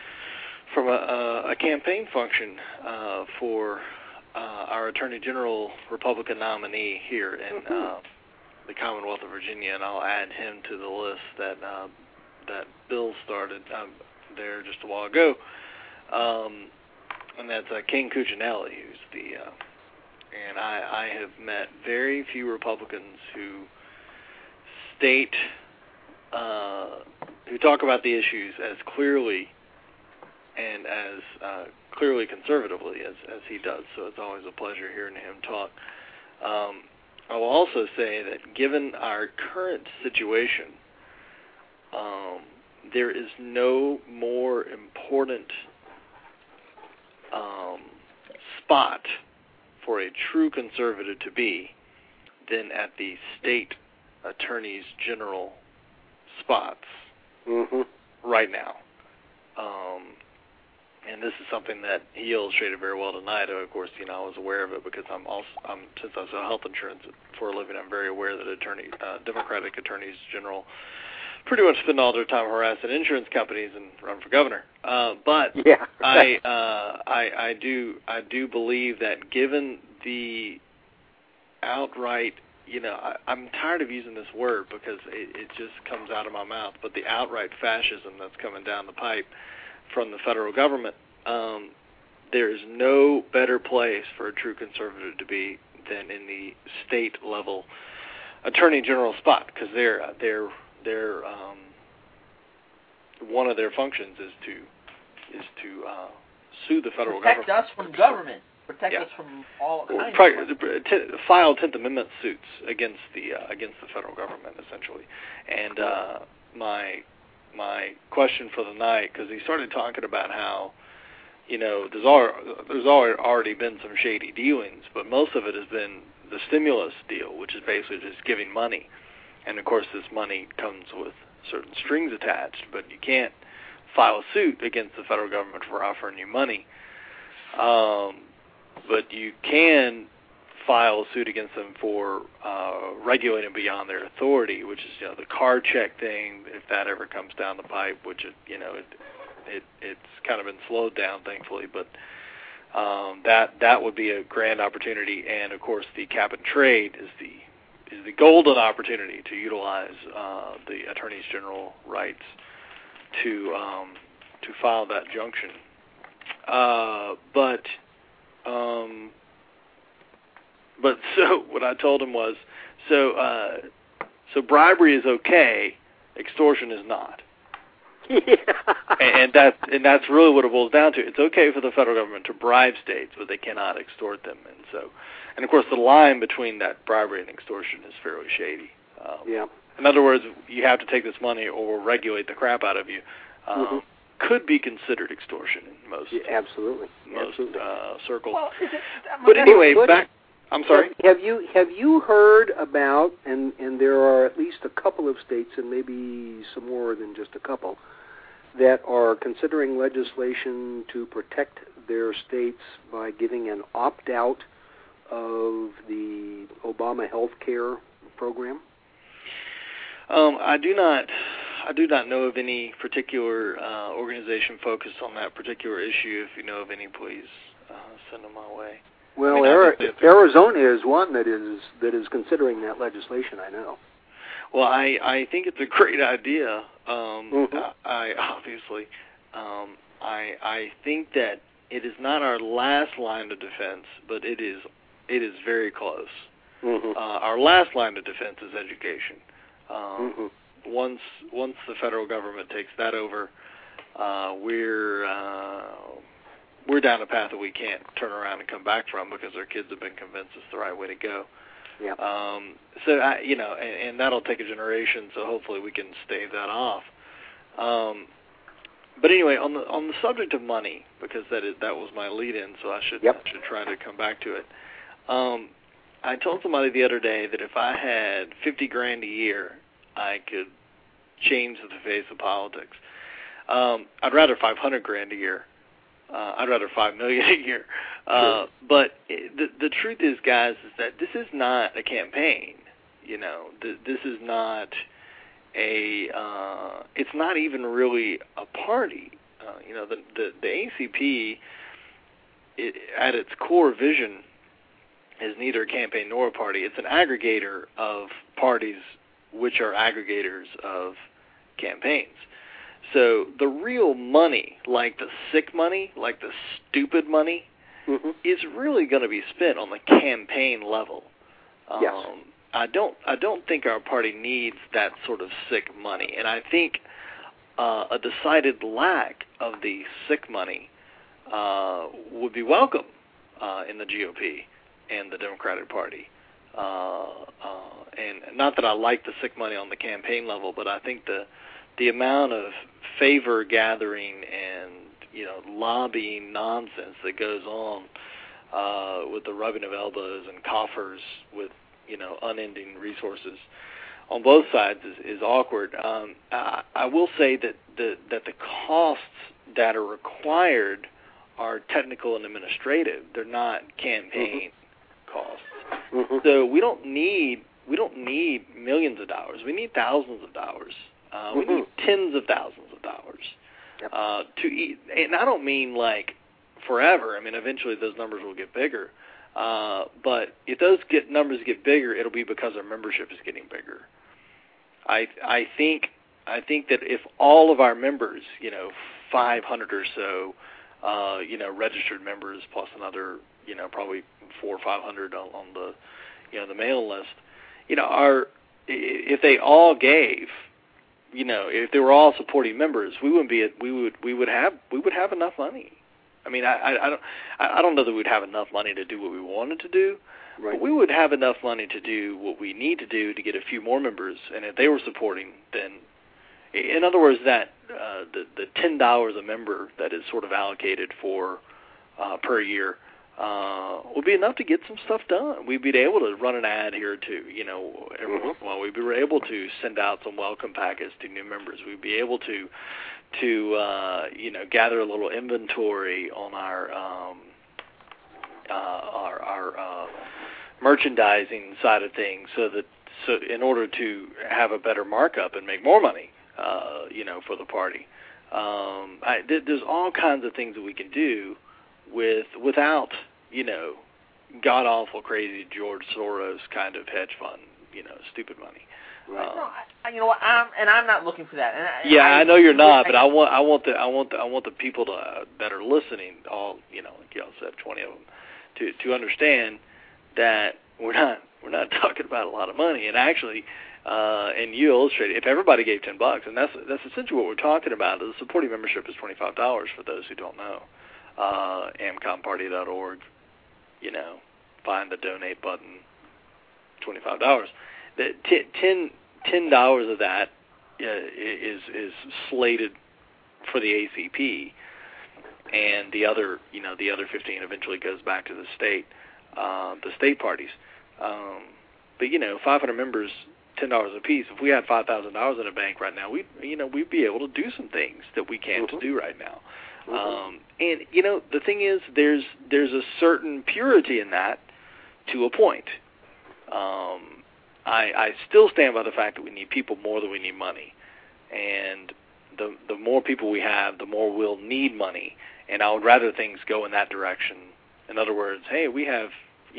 campaign function for our Attorney General Republican nominee here in the Commonwealth of Virginia, and I'll add him to the list that Bill started there just a while ago, and that's King Cuccinelli, who's and I have met very few Republicans who talk about the issues as clearly and as clearly conservatively as he does, so it's always a pleasure hearing him talk. I will also say that given our current situation, there is no more important spot for a true conservative to be than at the state attorneys general spots right now. And this is something that he illustrated very well tonight. Of course, I was aware of it because since I was in health insurance for a living, I'm very aware that Democratic attorneys general pretty much spend all their time harassing insurance companies and run for governor. But yeah. I do believe that given the outright, I'm tired of using this word because it just comes out of my mouth, but the outright fascism that's coming down the pipe from the federal government, there is no better place for a true conservative to be than in the state level attorney general spot, because they're one of their functions is to sue the federal government. Protect us from government. Protect us from all kinds of file 10th Amendment suits against the federal government, essentially. And my question for the night, because he started talking about how there's already been some shady dealings, but most of it has been the stimulus deal, which is basically just giving money. And of course, this money comes with certain strings attached, but you can't file a suit against the federal government for offering you money. But you can file a suit against them for regulating beyond their authority, which is the card check thing. If that ever comes down the pipe, which it's kind of been slowed down, thankfully, but that would be a grand opportunity. And of course, the cap and trade is the golden opportunity to utilize the attorneys general rights to file that junction. But so what I told him was, so bribery is okay, extortion is not. Yeah. and that's really what it boils down to. It's okay for the federal government to bribe states, but they cannot extort them. And of course, the line between that bribery and extortion is fairly shady. In other words, you have to take this money or we'll regulate the crap out of you. Could be considered extortion in most circles. Well, but anyway, back. I'm sorry? Have you heard about, and there are at least a couple of states, and maybe some more than just a couple, that are considering legislation to protect their states by giving an opt-out of the Obama health care program? I do not know of any particular organization focused on that particular issue. If you know of any, please send them my way. Well, Arizona is one that is considering that legislation, I know. Well, I think it's a great idea. I think that it is not our last line of defense, but it is very close. Our last line of defense is education. Once the federal government takes that over, we're down a path that we can't turn around and come back from because our kids have been convinced it's the right way to go. Yeah. And that'll take a generation. So hopefully we can stave that off. But anyway, on the subject of money, because that was my lead-in, so I should try to come back to it. I told somebody the other day that if I had $50,000 a year, I could change the face of politics. I'd rather $500,000 a year. I'd rather $5 million a year. Sure. But the truth is, guys, is that this is not a campaign. This is not it's not even really a party. The ACP, at its core vision, is neither a campaign nor a party. It's an aggregator of parties which are aggregators of campaigns. So the real money, like the sick money, like the stupid money, is really going to be spent on the campaign level. Yes. I don't think our party needs that sort of sick money, and I think a decided lack of the sick money would be welcome in the GOP and the Democratic Party. And not that I like the sick money on the campaign level, but I think the amount of favor gathering and lobbying nonsense that goes on with the rubbing of elbows and coffers with unending resources on both sides is awkward. I will say that the costs that are required are technical and administrative. They're not campaign costs. So we don't need millions of dollars. We need thousands of dollars. We need tens of thousands of dollars to eat. And I don't mean like forever. I mean, eventually those numbers will get bigger. But if those numbers get bigger, it'll be because our membership is getting bigger. I think that if all of our members, 500 or so, registered members plus another, probably 400 or 500 on the, the mailing list, if they all gave, if they were all supporting members, we would have enough money. I mean, I don't know that we'd have enough money to do what we wanted to do, right. But we would have enough money to do what we need to do to get a few more members. And if they were supporting, then, in other words, that the $10 a member that is sort of allocated for per year would be enough to get some stuff done. We'd be able to run an ad here or two, every once in a while. We'd be able to send out some welcome packets to new members. We'd be able to gather a little inventory on our merchandising side of things, so in order to have a better markup and make more money, for the party. There's all kinds of things that we can do without, god awful crazy George Soros kind of hedge fund, stupid money. I'm not looking for that. I know you're not, but I want the people that are listening, all like y'all said, 20 of them, to understand that we're not talking about a lot of money. And actually, and you illustrated, if everybody gave $10, and that's essentially what we're talking about. The supporting membership is $25 for those who don't know. AmComParty.org. Find the donate button. $25. The $10 of that is slated for the ACP, and the other 15 eventually goes back to the state parties. But 500 members, $10 a piece. If we had $5,000 in a bank right now, we'd be able to do some things that we can't do right now. And the thing is, there's a certain purity in that to a point. I still stand by the fact that we need people more than we need money, and the more people we have, the more we'll need money. And I would rather things go in that direction. In other words, hey, we have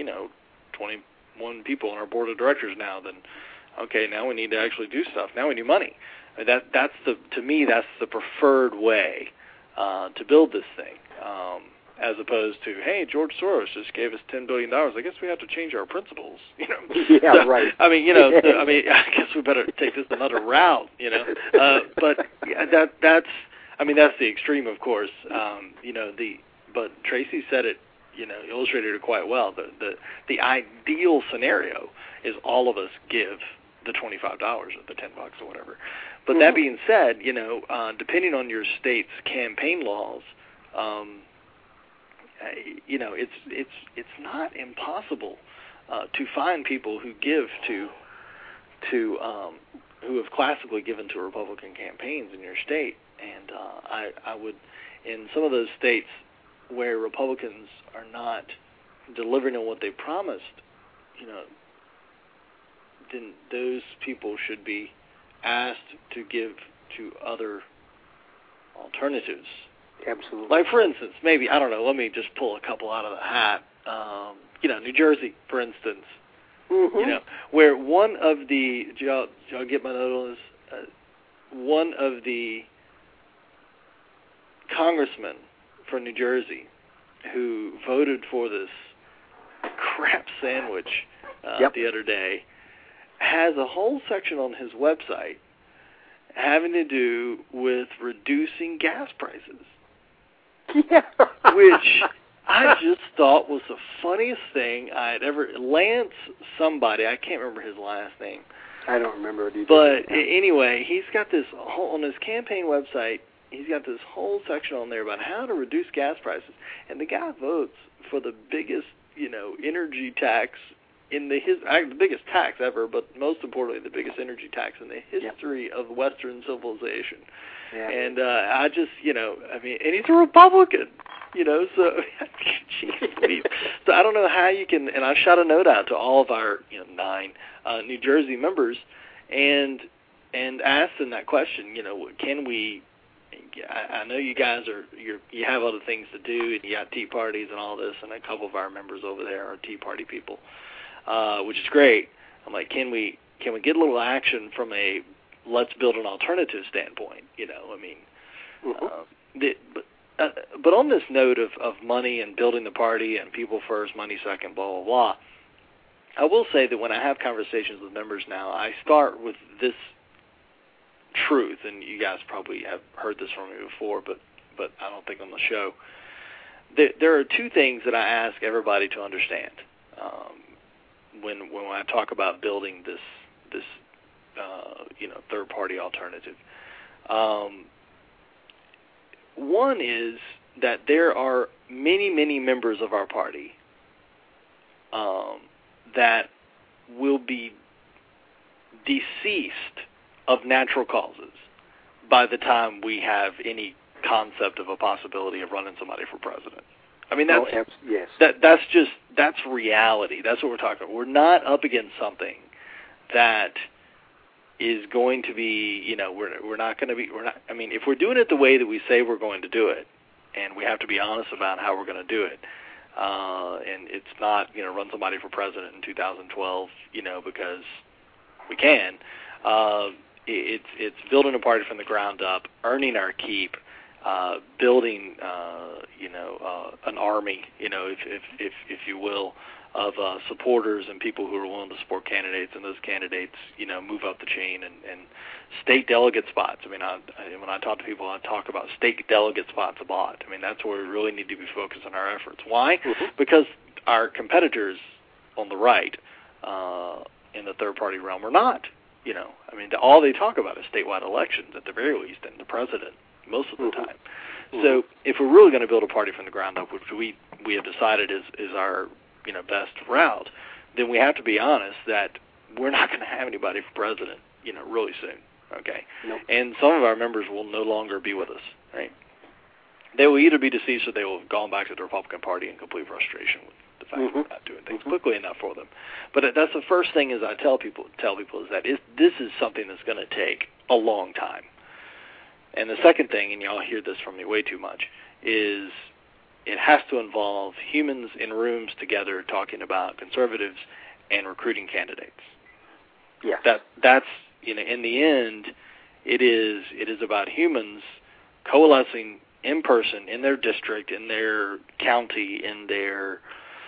21 people on our board of directors now. Then, okay, now we need to actually do stuff. Now we need money. To me, that's the preferred way to build this thing, as opposed to, hey, George Soros just gave us $10 billion. I guess we have to change our principles. Yeah, so, right. I guess we better take this another route. But that's the extreme, of course. But Tracy said it. Illustrated it quite well. The ideal scenario is all of us give the $25 or the $10 or whatever. But that being said, depending on your state's campaign laws, it's not impossible to find people who give to who have classically given to Republican campaigns in your state. And I would, in some of those states where Republicans are not delivering on what they promised, then those people should be asked to give to other alternatives. Absolutely. Like, for instance, maybe, I don't know, let me just pull a couple out of the hat. New Jersey, for instance, where one of the, did y'all get my note on this? One of the congressmen for New Jersey who voted for this crap sandwich the other day has a whole section on his website having to do with reducing gas prices. Yeah. Which I just thought was the funniest thing I had ever... Lance somebody, I can't remember his last name. I don't remember it either. But anyway, he's got this whole... On his campaign website, he's got this whole section on there about how to reduce gas prices. And the guy votes for the biggest, energy tax in the biggest tax ever, but most importantly, the biggest energy tax in the history of Western civilization. Yeah. And I just, and he's a Republican, so, geez, so I don't know how you can, and I shot a note out to all of our, 9 New Jersey members and asked them that question, can we, I know you guys you have other things to do, and you got tea parties and all this, and a couple of our members over there are Tea Party people, which is great. I'm like, can we get a little action from a let's build an alternative standpoint, but on this note of money and building the party and people first, money second, blah, blah, blah, I will say that when I have conversations with members now, I start with this truth, and you guys probably have heard this from me before, but I don't think on the show. There are 2 things that I ask everybody to understand when I talk about building this third-party alternative. One is that there are many, many members of our party that will be deceased of natural causes by the time we have any concept of a possibility of running somebody for president. I mean, that's yes. That's reality. That's what we're talking about. We're not up against something that is going to be, we're not going to be, I mean, if we're doing it the way that we say we're going to do it, and we have to be honest about how we're going to do it, and it's not, run somebody for president in 2012, because we can. It's building a party from the ground up, earning our keep, building, an army, if you will, of supporters and people who are willing to support candidates, and those candidates, move up the chain, and state delegate spots. I mean, when I talk to people, I talk about state delegate spots a lot. I mean, that's where we really need to be focused on our efforts. Why? Mm-hmm. Because our competitors on the right in the third-party realm are not. I mean, all they talk about is statewide elections at the very least, and the president most of the time. Mm-hmm. So if we're really going to build a party from the ground up, which we have decided is our best route, then we have to be honest that we're not going to have anybody for president, really soon. Okay, nope. And some of our members will no longer be with us. Right? They will either be deceased or they will have gone back to the Republican Party in complete frustration with the fact that we're not doing things quickly enough for them. But that's the first thing is I tell people is that this is something that's going to take a long time. And the second thing, and y'all hear this from me way too much, is it has to involve humans in rooms together talking about conservatives and recruiting candidates. Yeah. That's in the end, it is about humans coalescing in person in their district, in their county, in their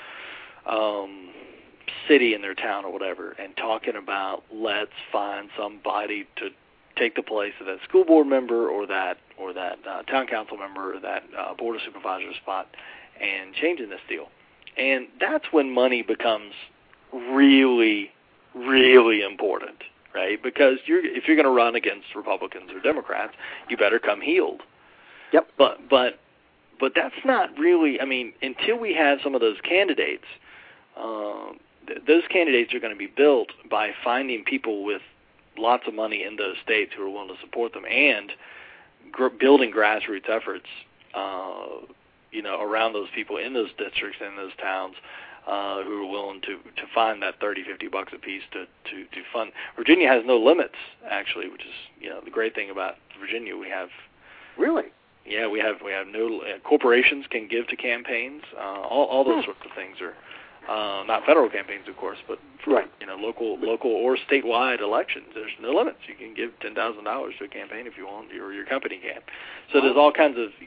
city, in their town, or whatever, and talking about let's find somebody to take the place of that school board member or that town council member or that board of supervisor spot and changing this deal. And that's when money becomes really, really important, right? Because if you're going to run against Republicans or Democrats, you better come healed. Yep. But that's not really, I mean, until we have some of those candidates, those candidates are going to be built by finding people with lots of money in those states who are willing to support them and building grassroots efforts, around those people in those districts and those towns who are willing to find that $30-50 a piece to fund. Virginia has no limits, actually, which is the great thing about Virginia. We have really. Yeah, we have no corporations can give to campaigns. All those sorts of things are. Not federal campaigns, of course, but for, local or statewide elections, there's no limits. You can give $10,000 to a campaign if you want, or your company can. So there's all kinds of,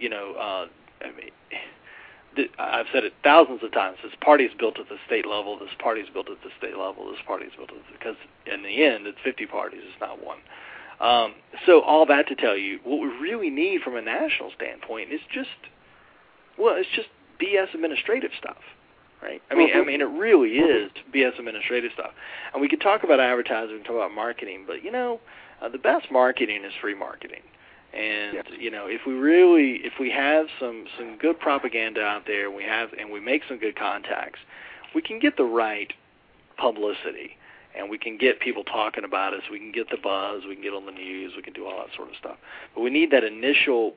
I've said it thousands of times. This party is built at the state level. This party is built at the state level. This party is built because in the end, it's 50 parties. It's not one. So all that to tell you, what we really need from a national standpoint is it's just BS administrative stuff. Right? I mean, it really is BS administrative stuff. And we could talk about advertising, we can talk about marketing, but the best marketing is free marketing. And if we have some good propaganda out there, and we make some good contacts, we can get the right publicity, and we can get people talking about us. We can get the buzz. We can get on the news. We can do all that sort of stuff. But we need that initial.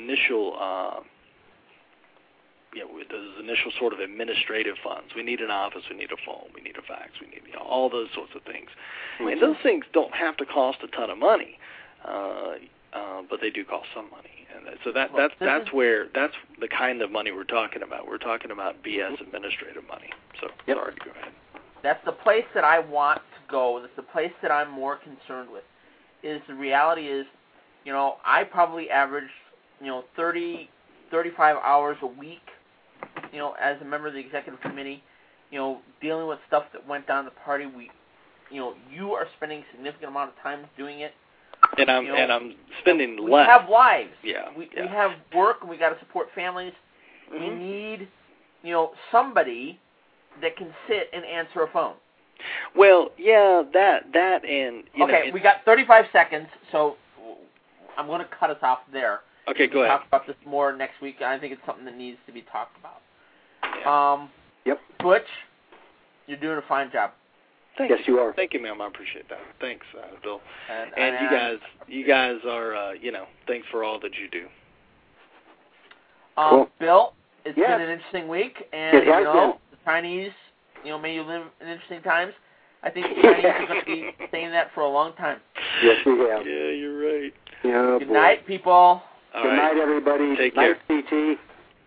Those initial sort of administrative funds. We need an office, we need a phone, we need a fax, we need all those sorts of things. And those things don't have to cost a ton of money, but they do cost some money. And so that's the kind of money we're talking about. We're talking about BS administrative money. So sorry, go ahead. That's the place that I want to go. That's the place that I'm more concerned with. The reality is, I probably average 30, 35 hours a week, as a member of the executive committee, dealing with stuff that went down the party. You are spending a significant amount of time doing it. And I'm spending less. We have lives. Yeah. We have work, and we got to support families. We need, somebody that can sit and answer a phone. Well, yeah, that and okay, we got 35 seconds, so I'm going to cut us off there. Okay, go ahead. We'll talk about this more next week. I think it's something that needs to be talked about. Yep. Butch, you're doing a fine job. Yes, you are. Thank you, ma'am. I appreciate that. Thanks, Bill. And you guys are, thanks for all that you do. Cool. Bill, it's Yes. been an interesting week, and It has been. the Chinese, may you live in interesting times. I think the Chinese are going to be saying that for a long time. Yes, we have. Yeah, you're right. Yeah, Good boy. night, people. All Good right. night, everybody. Take Night, care. CT.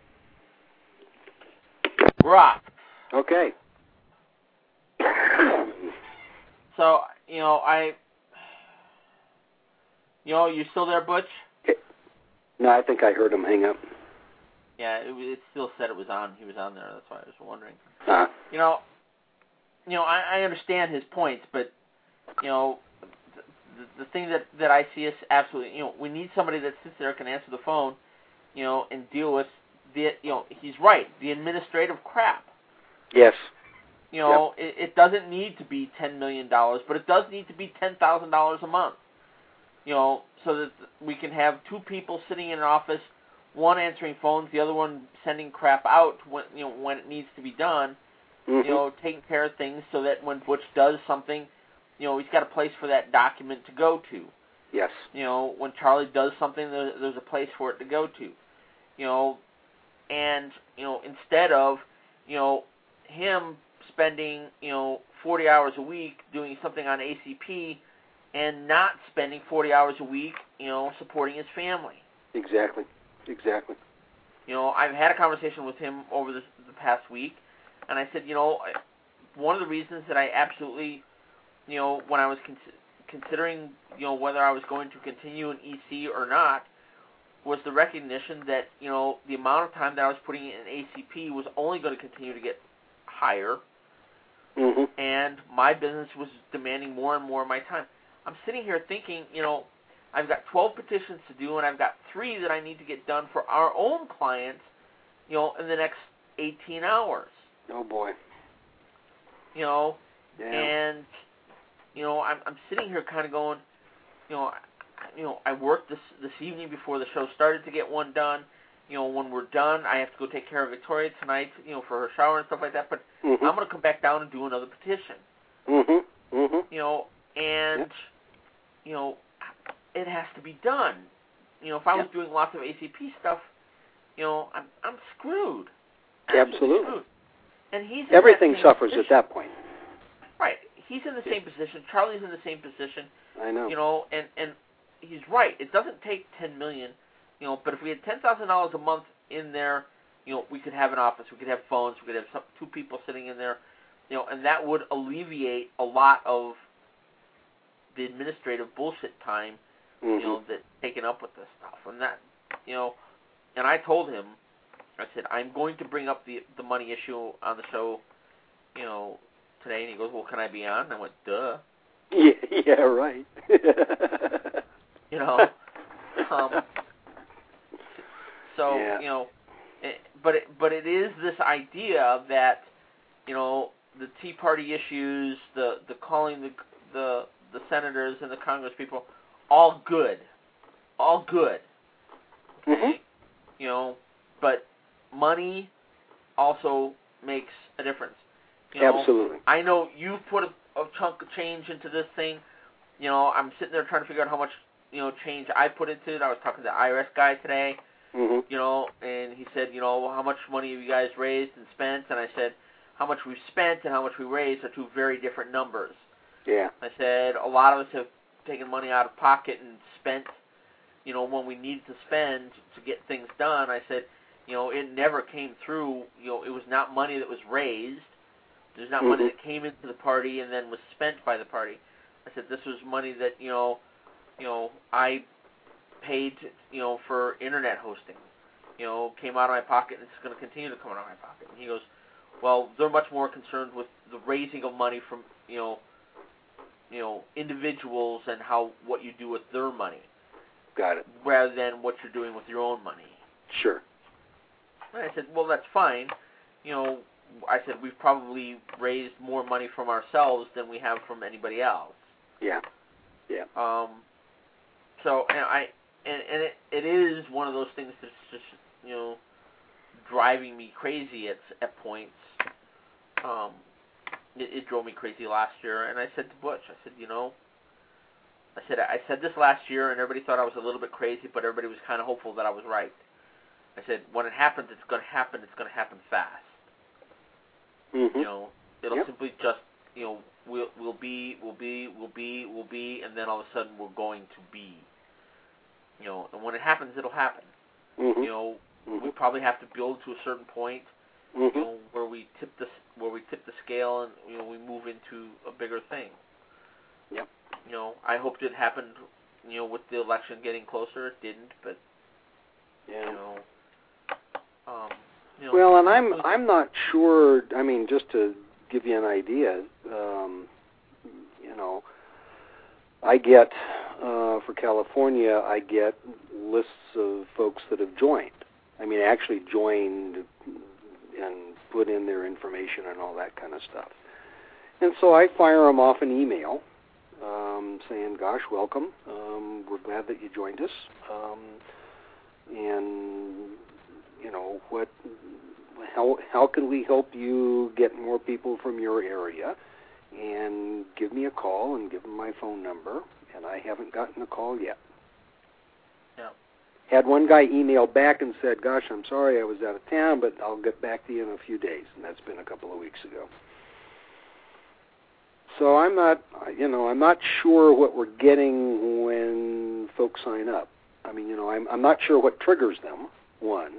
We're off. Okay. So, you still there, Butch? No, I think I heard him hang up. Yeah, it still said it was on. He was on there. That's why I was wondering. I understand his points, but the thing that I see is absolutely, we need somebody that sits there, can answer the phone, and deal with the, he's right, the administrative crap. Yes. Yep. It doesn't need to be $10 million, but it does need to be $10,000 a month. So that we can have two people sitting in an office, one answering phones, the other one sending crap out when it needs to be done. Mm-hmm. Taking care of things so that when Butch does something, he's got a place for that document to go to. Yes. When Charlie does something, there's a place for it to go to. And instead of, him spending, 40 hours a week doing something on ACP and not spending 40 hours a week, supporting his family. Exactly. I've had a conversation with him over the past week, and I said, one of the reasons that I absolutely, when I was considering, whether I was going to continue in EC or not, was the recognition that, the amount of time that I was putting in ACP was only going to continue to get higher, Mm-hmm. and my business was demanding more and more of my time. I'm sitting here thinking, I've got 12 petitions to do, and I've got 3 that I need to get done for our own clients, in the next 18 hours. Oh, boy. Yeah. And, I'm sitting here kind of going, I worked this evening before the show started to get one done. When we're done, I have to go take care of Victoria tonight, for her shower and stuff like that. But mm-hmm. I'm going to come back down and do another petition. Mm-hmm. Mm-hmm. And, it has to be done. If I was doing lots of ACP stuff, I'm screwed. Absolutely. Screwed. And he's everything suffers at that point. Right. He's in the same position. Charlie's in the same position. I know. And he's right. It doesn't take $10 million, but if we had $10,000 a month in there, we could have an office, we could have phones, we could have 2 people sitting in there, and that would alleviate a lot of the administrative bullshit time, mm-hmm. that's taken up with this stuff. And that, and I told him, I said, I'm going to bring up the money issue on the show, today. And he goes, well, can I be on? And I went, duh. Yeah, right. So, but it is this idea that, the Tea Party issues, the calling the senators and the Congress people, all good. Okay? Mm-hmm. But money also makes a difference. Absolutely. I know you've put a chunk of change into this thing. I'm sitting there trying to figure out how much, change I put into it. I was talking to the IRS guy today, mm-hmm. And he said, how much money have you guys raised and spent? And I said, how much we've spent and how much we raised are 2 very different numbers. Yeah. I said, a lot of us have taken money out of pocket and spent, when we needed to spend to get things done. I said, it never came through. It was not money that was raised. There's not mm-hmm. money that came into the party and then was spent by the party. I said this was money that I paid for internet hosting. Came out of my pocket, and it's going to continue to come out of my pocket. And he goes, well, they're much more concerned with the raising of money from individuals and what you do with their money. Got it. Rather than what you're doing with your own money. Sure. And I said, well, that's fine. I said we've probably raised more money from ourselves than we have from anybody else. Yeah. So it is one of those things that's just driving me crazy at points. It drove me crazy last year, and I said to Butch, I said I said this last year, and everybody thought I was a little bit crazy, but everybody was kind of hopeful that I was right. I said, when it happens, it's going to happen. It's going to happen fast. Mm-hmm. You know, it'll Yep. simply just, you know, we'll be, and then all of a sudden we're going to be. You know, and when it happens, it'll happen. Mm-hmm. You know, Mm-hmm. we probably have to build to a certain point, Mm-hmm. you know, where we tip the scale, and you know, we move into a bigger thing. Yep. You know, I hoped it happened. You know, with the election getting closer, it didn't, but Yeah. you know. Well, and I'm not sure. I mean, just to give you an idea, you know, I get for California, I get lists of folks that have joined. I mean, actually joined and put in their information and all that kind of stuff. And so I fire them off an email saying, "Gosh, welcome. We're glad that you joined us. And you know what? How can we help you get more people from your area? And give me a call," and give them my phone number. And I haven't gotten a call yet. Yeah. Had one guy email back and said, "Gosh, I'm sorry, I was out of town, but I'll get back to you in a few days," and that's been a couple of weeks ago. So I'm not sure what we're getting when folks sign up. I mean, you know, I'm not sure what triggers them. One,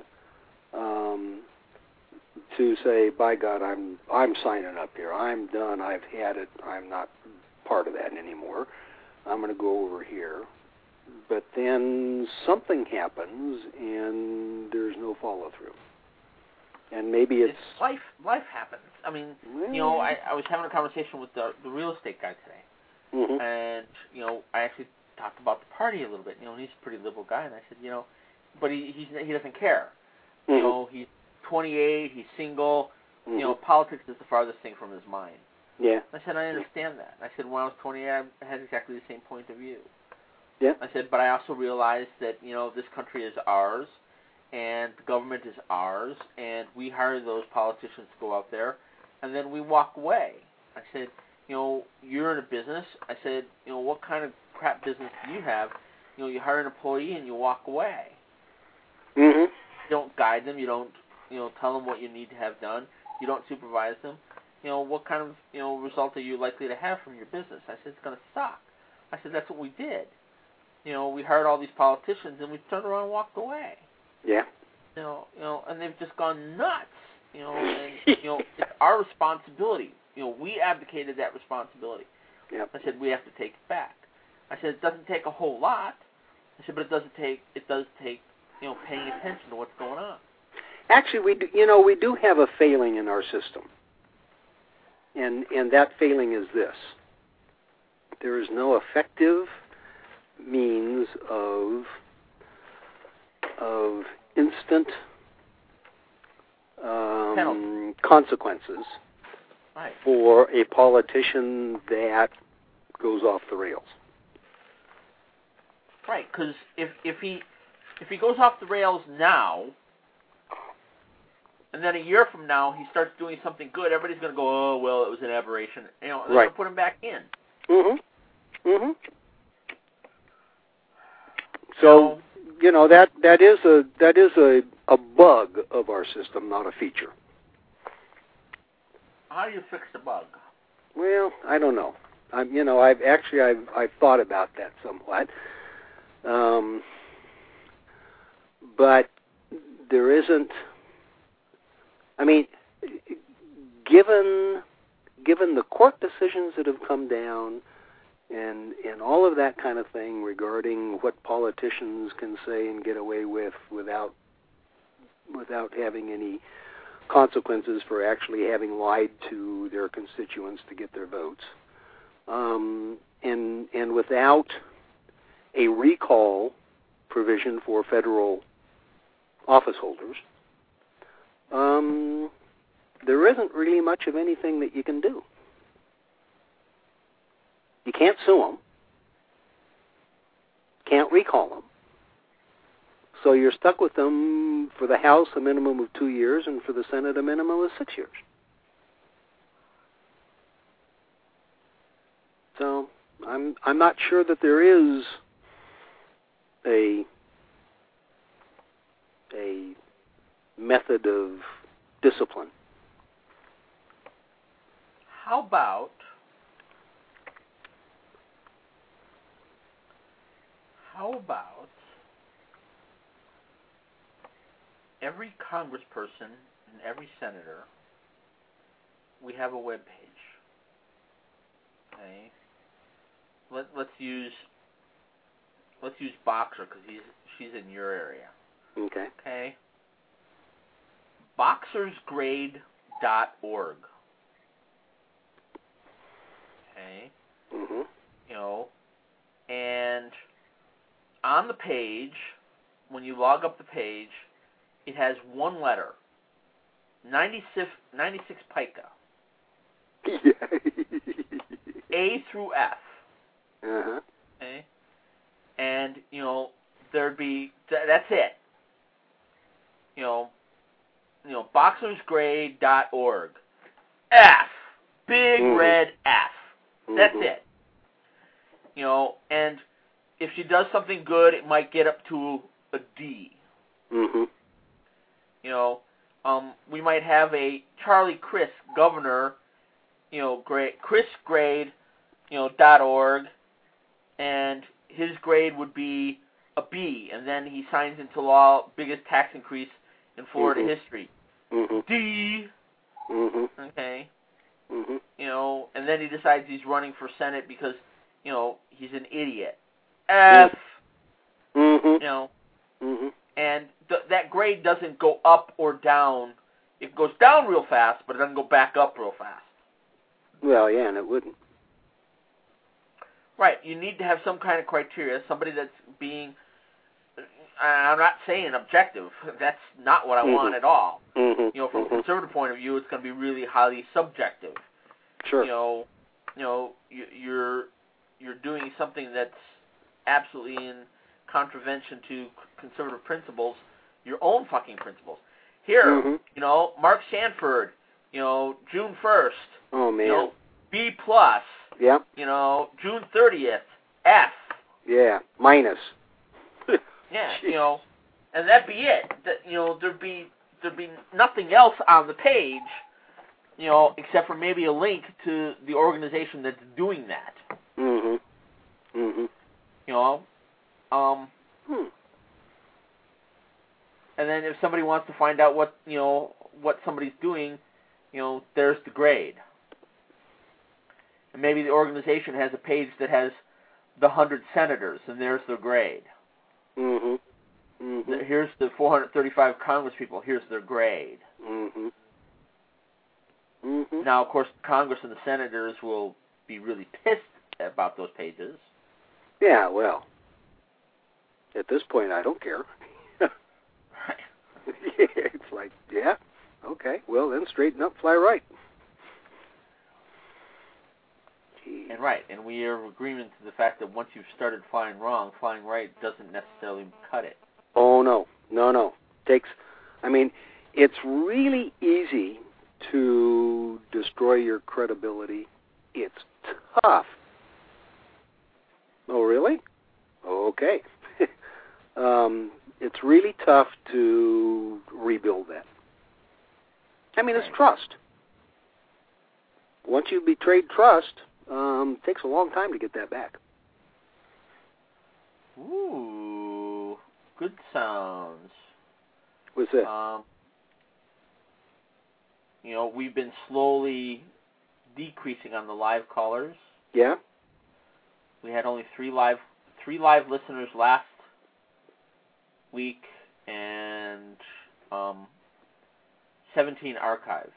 to say, "By God, I'm signing up here. I'm done. I've had it. I'm not part of that anymore. I'm going to go over here." But then something happens, and there's no follow through. And maybe it's life. Life happens. I mean, you know, I was having a conversation with the real estate guy today, Mm-hmm. and you know, I actually talked about the party a little bit. You know, and he's a pretty liberal guy, and I said, you know, but he doesn't care. Mm-hmm. You know, he's 28, he's single. Mm-hmm. You know, politics is the farthest thing from his mind. Yeah. I said, I understand that. I said, when I was 28, I had exactly the same point of view. Yeah. I said, but I also realized that, you know, this country is ours, and the government is ours, and we hire those politicians to go out there, and then we walk away. I said, you know, you're in a business. I said, you know, what kind of crap business do you have? You know, you hire an employee and you walk away. Mm-hmm. You don't guide them. You don't, you know, tell them what you need to have done. You don't supervise them. You know, what kind of, you know, result are you likely to have from your business? I said, it's going to suck. I said, that's what we did. You know, we hired all these politicians and we turned around and walked away. Yeah. You know, and they've just gone nuts. You know, and you know, it's our responsibility. You know, we abdicated that responsibility. Yep. I said we have to take it back. I said it doesn't take a whole lot. I said, but it does take, you know, paying attention to what's going on. Actually, we do have a failing in our system, and that failing is this: there is no effective means of instant consequences Right. for a politician that goes off the rails. Right, because if he goes off the rails now, and then a year from now he starts doing something good, everybody's going to go, oh well, it was an aberration, you know, and they're going to put him back in. Mm-hmm. Mm-hmm. So you know that is a bug of our system, not a feature. How do you fix the bug? Well, I don't know. I've thought about that somewhat, but there isn't. I mean, given the court decisions that have come down, and all of that kind of thing regarding what politicians can say and get away with without having any consequences for actually having lied to their constituents to get their votes, and without a recall provision for federal office holders, there isn't really much of anything that you can do. You can't sue them, can't recall them. So you're stuck with them for the House a minimum of 2 years, and for the Senate a minimum of 6 years. So I'm not sure that there is a method of discipline. How about every congressperson and every senator, we have a web page. Okay. Let's use Boxer because she's in your area. Okay. Okay. Boxersgrade.org. Okay. Mm-hmm. You know, and on the page, when you log up the page, it has one letter, 96 pica. Yeah. A through F. Uh-huh. Okay? And, you know, there'd be, that's it. You know, boxersgrade.org. F. Big red F. That's it. You know, and if she does something good, it might get up to a D. Mm-hmm. You know, we might have a Charlie Crist governor, you know, ChrisGrade, you know, .org, and his grade would be a B, and then he signs into law biggest tax increase in Florida history. Mm-hmm. D. Mm-hmm. Okay. Mm-hmm. You know, and then he decides he's running for Senate because, you know, he's an idiot. F. Mm-hmm. You know. Mm-hmm. And that grade doesn't go up or down. It goes down real fast, but it doesn't go back up real fast. Well, yeah, and it wouldn't. Right. You need to have some kind of criteria, somebody that's being, I'm not saying objective. That's not what I want at all. Mm-hmm. You know, from a conservative point of view, it's going to be really highly subjective. Sure. You know, you're doing something that's absolutely in contravention to conservative principles, your own fucking principles. Here, you know, Mark Sanford, you know, June 1st. Oh, man. You know, B+. Yeah. You know, June 30th, F. Yeah, minus. Yeah, you know, and that'd be it. You know, there'd be nothing else on the page, you know, except for maybe a link to the organization that's doing that. Mm-hmm. Mm-hmm. You know, and then if somebody wants to find out what somebody's doing, you know, there's the grade. And maybe the organization has a page that has the 100 senators, and there's their grade. Mm-hmm. Mm-hmm. Here's the 435 congresspeople. Here's their grade. Mm-hmm. Mm-hmm. Now, of course, Congress and the senators will be really pissed about those pages. Yeah, well, at this point, I don't care. It's like, yeah, okay, well, then straighten up, fly right. Jeez. And we are in agreement to the fact that once you've started flying wrong, flying right doesn't necessarily cut it. Oh, no. It's really easy to destroy your credibility. It's tough. Oh, really? Okay. It's really tough to rebuild that. It's trust. Once you've betrayed trust, it takes a long time to get that back. Ooh, good sounds. What's that? You know, we've been slowly decreasing on the live callers. Yeah? We had only three live listeners last week, and 17 archive.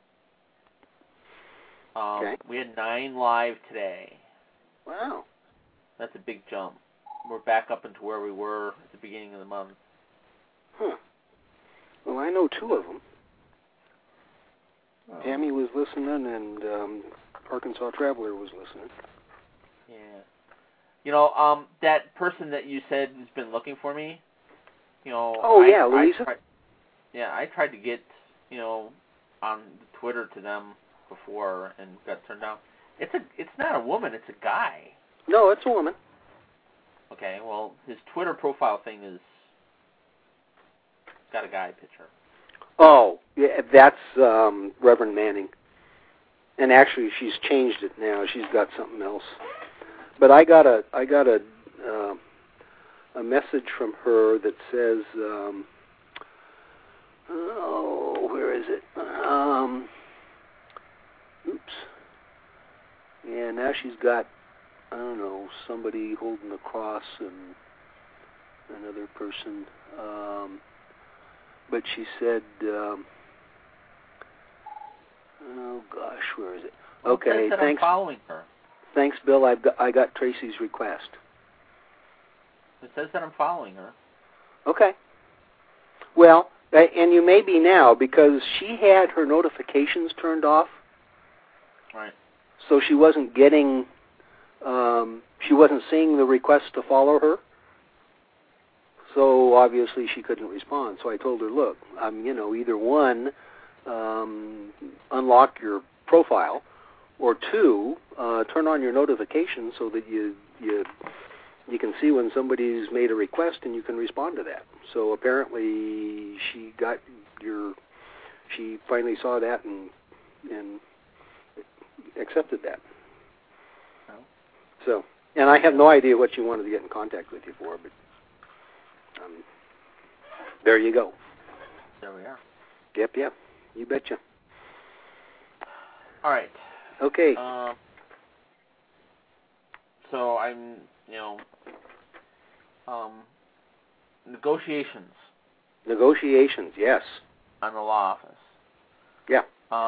Okay. We had 9 live today. Wow. That's a big jump. We're back up into where we were at the beginning of the month. Huh. Well, I know 2 of them. Oh. Tammy was listening, and Arkansas Traveler was listening. Yeah. You know, that person that you said has been looking for me, you know... Oh, yeah, Louisa? I tried to get, you know, on Twitter to them before and got turned down. It's not a woman, it's a guy. No, it's a woman. Okay, well, his Twitter profile thing is got a guy picture. Oh, yeah, that's Reverend Manning. And actually, she's changed it now. She's got something else. But I got a message from her that says, where is it? Oops. Yeah, now she's got, I don't know, somebody holding a cross and another person. But she said, oh gosh, where is it? Okay, thanks. I'm following her. Thanks, Bill. I got Tracy's request. It says that I'm following her. Okay. Well, and you may be now, because she had her notifications turned off. Right. So she wasn't getting, she wasn't seeing the request to follow her. So obviously she couldn't respond. So I told her, look, either one, unlock your profile, or two, turn on your notifications so that you can see when somebody's made a request and you can respond to that. So apparently she finally saw that and accepted that. Oh. So, and I have no idea what she wanted to get in contact with you for, but there you go. There we are. Yep, you betcha. All right. Okay. So I'm, negotiations. Negotiations, yes. On the law office. Yeah.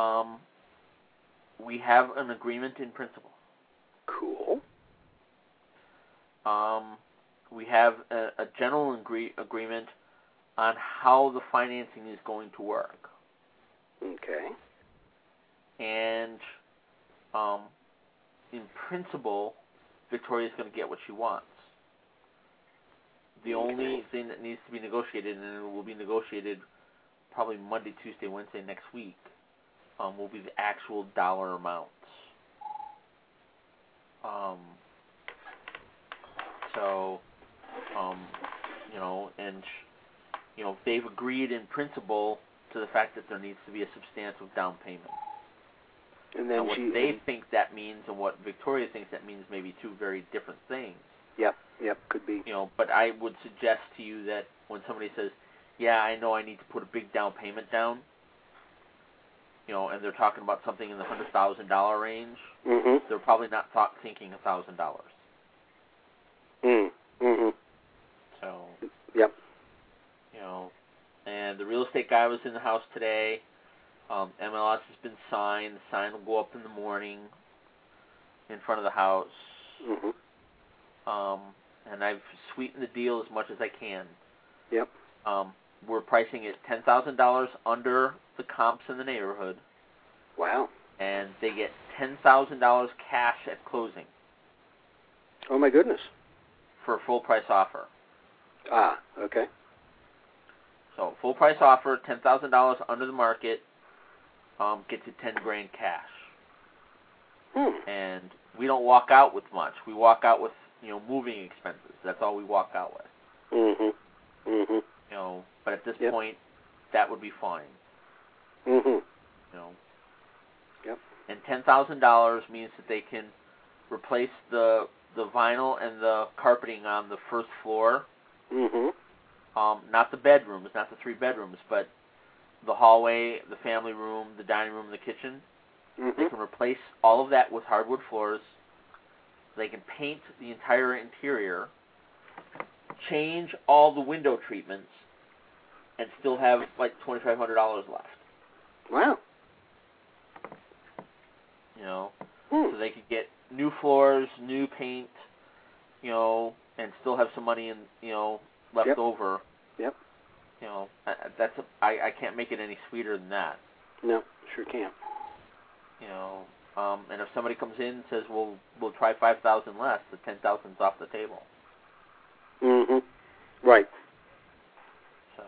We have an agreement in principle. Cool. We have a general agreement on how the financing is going to work. Okay. And in principle, Victoria's going to get what she wants. The only thing that needs to be negotiated, and it will be negotiated probably Monday, Tuesday, Wednesday next week, will be the actual dollar amounts. They've agreed in principle to the fact that there needs to be a substantial down payment. And then what they think that means and what Victoria thinks that means may be two very different things. Yep, could be. But I would suggest to you that when somebody says, yeah, I know I need to put a big down payment down, and they're talking about something in the $100,000 range, they're probably not thinking $1,000. Mm-hmm. So, yep. And the real estate guy was in the house today. MLS has been signed. The sign will go up in the morning in front of the house. Mm-hmm. And I've sweetened the deal as much as I can. Yep. We're pricing it $10,000 under the comps in the neighborhood. Wow. And they get $10,000 cash at closing. Oh, my goodness. For a full price offer. Ah, okay. So full price offer, $10,000 under the market, gets you $10,000 cash. And we don't walk out with much. We walk out with moving expenses. That's all we walk out with. But at this point, that would be fine. Yep. And $10,000 means that they can replace the vinyl and the carpeting on the first floor. Not the bedrooms, not the 3 bedrooms, but the hallway, the family room, the dining room, the kitchen. They can replace all of that with hardwood floors. They can paint the entire interior, change all the window treatments, and still have like $2,500 left. Wow. So they could get new floors, new paint, and still have some money left over. Yep. I can't make it any sweeter than that. No, sure can't. And if somebody comes in and says, we'll try $5,000 less, the $10,000's off the table. Right. So,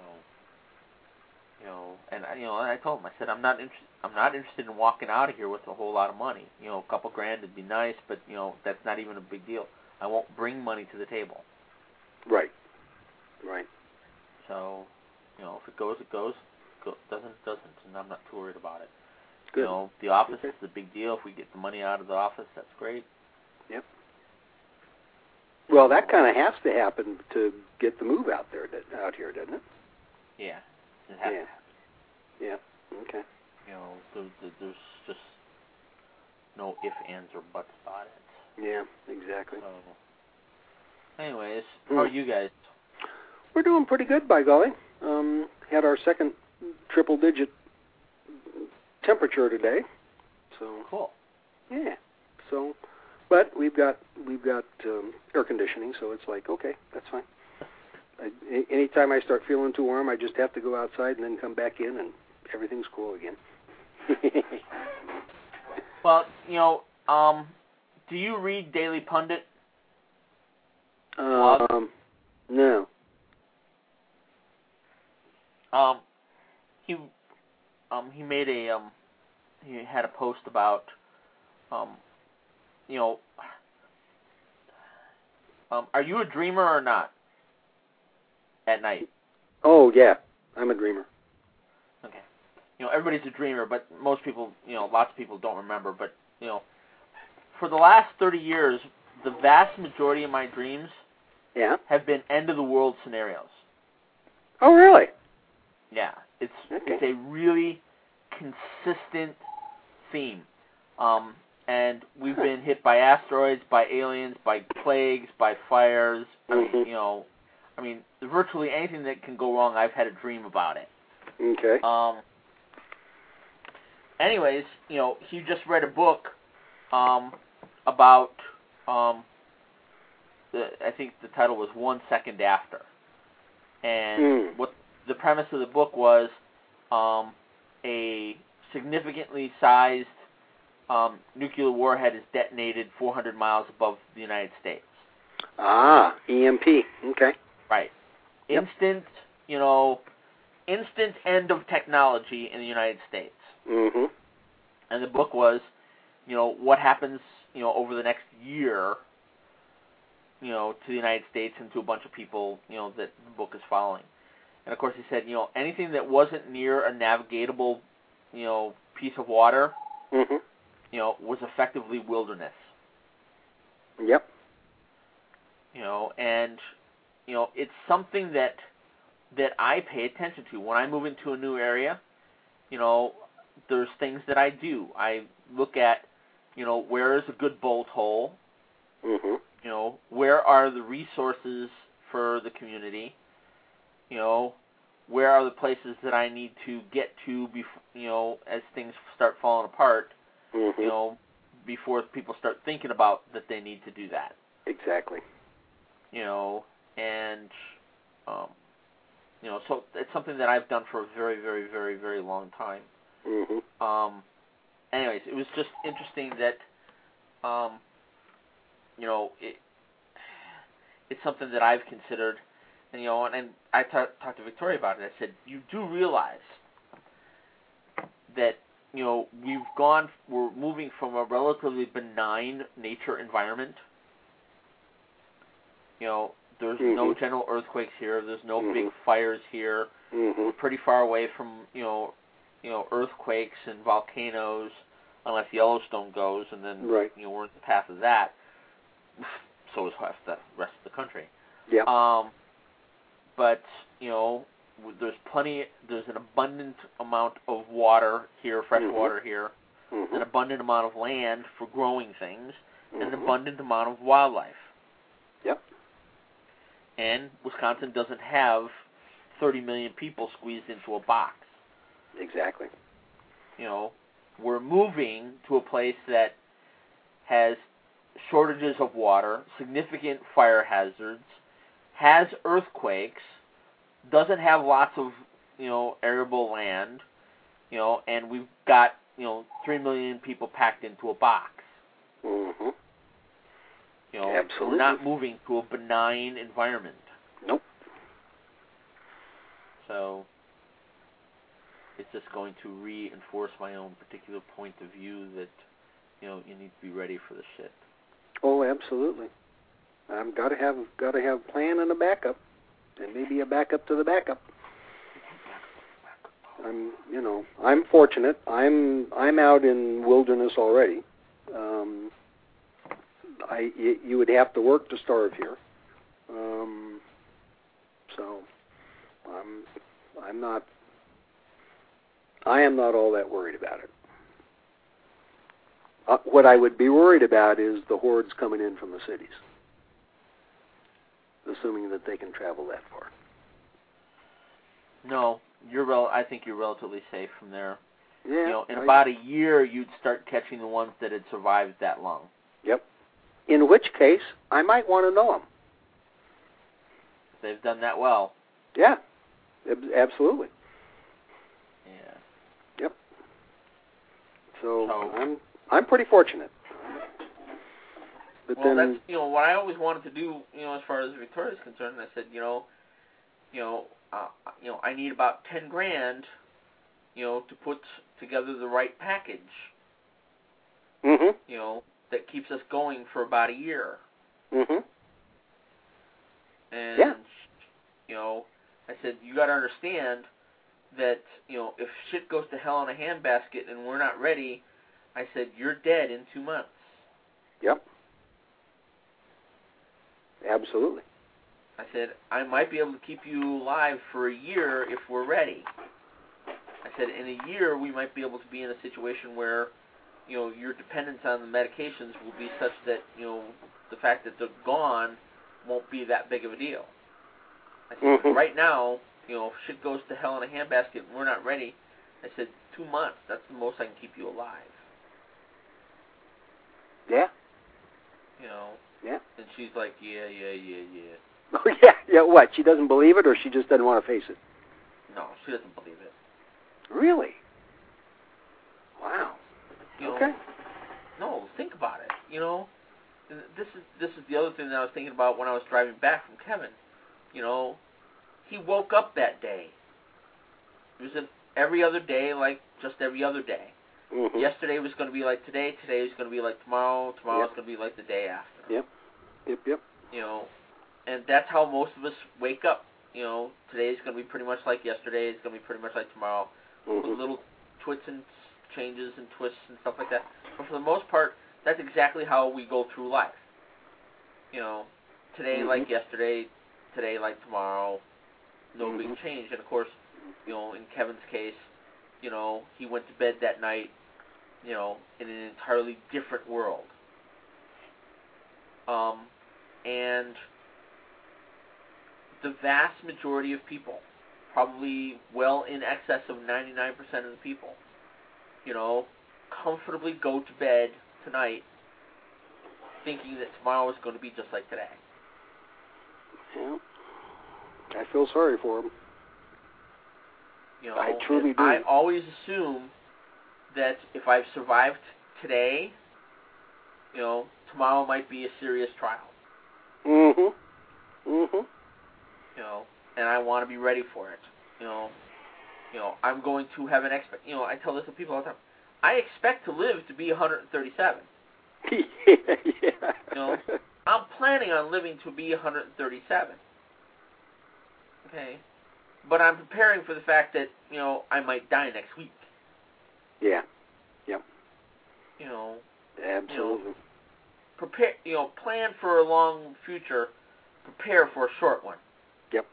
and I told him, I said, I'm not interested in walking out of here with a whole lot of money. A couple grand would be nice, but that's not even a big deal. I won't bring money to the table. Right. So, if it goes, it goes. and I'm not too worried about it. Good. You know, the office is a big deal. If we get the money out of the office, that's great. Yep. Well, that kind of has to happen to get the move out here, doesn't it? Yeah. It has to happen. Yeah. Okay. You know, there's just no ifs, ands, or buts about it. Yeah, exactly. So, anyways, how are you guys? We're doing pretty good, by golly. Had our second triple-digit temperature today. So cool. Yeah. So, but we've got air conditioning, so it's like, okay, that's fine. Anytime I start feeling too warm, I just have to go outside and then come back in, and everything's cool again. Well, you know, do you read Daily Pundit? No. He made he had a post about, you know, are you a dreamer or not at night? Oh, yeah, I'm a dreamer. Okay. You know, everybody's a dreamer, but most people, you know, lots of people don't remember, but, you know, for the last 30 years, the vast majority of my dreams have been end-of-the-world scenarios. Oh, really? Yeah. It's a really consistent theme. And we've been hit by asteroids, by aliens, by plagues, by fires. I mean, virtually anything that can go wrong, I've had a dream about it. Okay. Anyways, you know, he just read a book about, I think the title was 1 Second After. And what the premise of the book was, a significantly sized nuclear warhead is detonated 400 miles above the United States. Ah, EMP. Okay. Right. Yep. Instant end of technology in the United States. Mm-hmm. And the book was, you know, what happens, you know, over the next year, you know, to the United States and to a bunch of people, you know, that the book is following. And, of course, he said, you know, anything that wasn't near a navigatable, you know, piece of water, you know, was effectively wilderness. Yep. You know, and, you know, it's something that I pay attention to. When I move into a new area, you know, there's things that I do. I look at, you know, where is a good bolt hole? Mm-hmm. You know, where are the resources for the community? You know, where are the places that I need to get to before, you know, as things start falling apart, you know, before people start thinking about that they need to do that. Exactly. You know, and, you know, so it's something that I've done for a very, very, very, very long time. Anyways, it was just interesting that, you know, it's something that I've considered, and, you know, and I talked to Victoria about it. I said, you do realize that, you know, we're moving from a relatively benign nature environment. You know, there's no general earthquakes here. There's no big fires here. We're pretty far away from, you know, earthquakes and volcanoes, unless Yellowstone goes, and then you know, we're in the path of that. So is the rest of the country. Yeah. But you know, there's an abundant amount of water here, fresh water here, an abundant amount of land for growing things, and an abundant amount of wildlife. Yep. And Wisconsin doesn't have 30 million people squeezed into a box. Exactly. You know, we're moving to a place that has shortages of water, significant fire hazards, has earthquakes, doesn't have lots of, you know, arable land, you know, and we've got, you know, 3 million people packed into a box. You know, absolutely. We're not moving to a benign environment. Nope. So it's just going to reinforce my own particular point of view that, you know, you need to be ready for the shit. Oh, absolutely. I've got to have a plan and a backup, and maybe a backup to the backup. I'm fortunate. I'm out in wilderness already. You would have to work to starve here. So I am not all that worried about it. What I would be worried about is the hordes coming in from the cities, assuming that they can travel that far. No, I think you're relatively safe from there. Yeah. In about a year, you'd start catching the ones that had survived that long. Yep. In which case, I might want to know them. They've done that well. Yeah, absolutely. Yeah. Yep. So I'm pretty fortunate. But well, then, that's what I always wanted to do. As far as Victoria's concerned, I said, I need about $10,000, to put together the right package. mm-hmm. That keeps us going for about a year. Mm-hmm. And, yeah. I said, you got to understand that, if shit goes to hell in a handbasket and we're not ready, I said, you're dead in 2 months. Yep. Absolutely. I said, I might be able to keep you alive for a year if we're ready. I said, in a year, we might be able to be in a situation where, your dependence on the medications will be such that, the fact that they're gone won't be that big of a deal. I said, mm-hmm. right now, if shit goes to hell in a handbasket and we're not ready, I said, 2 months, that's the most I can keep you alive. Yeah. Yeah. And she's like, yeah. Oh, yeah. What? She doesn't believe it, or she just doesn't want to face it? No, she doesn't believe it. Really? Wow. Okay. No, think about it. This is the other thing that I was thinking about when I was driving back from Kevin. He woke up that day. It was every other day, like just every other day. Mm-hmm. Yesterday was going to be like today. Today was going to be like tomorrow. Tomorrow Yep. was going to be like the day after. Yep. And that's how most of us wake up. Today's going to be pretty much like yesterday. It's going to be pretty much like tomorrow. Mm-hmm. With little twits and changes and twists and stuff like that. But for the most part, that's exactly how we go through life. Today mm-hmm. like yesterday, today like tomorrow, no mm-hmm. big change. And of course, in Kevin's case, he went to bed that night, in an entirely different world. And the vast majority of people, probably well in excess of 99% of the people, comfortably go to bed tonight thinking that tomorrow is going to be just like today. Yeah. I feel sorry for him. I truly do. I always assume that if I've survived today, tomorrow might be a serious trial. Mm-hmm. Mm-hmm. And I want to be ready for it. I'm going to have an I tell this to people all the time. I expect to live to be 137. yeah. I'm planning on living to be 137. Okay. But I'm preparing for the fact that, I might die next week. Yeah. Yep. Prepare, Absolutely. plan for a long future, prepare for a short one. Yep.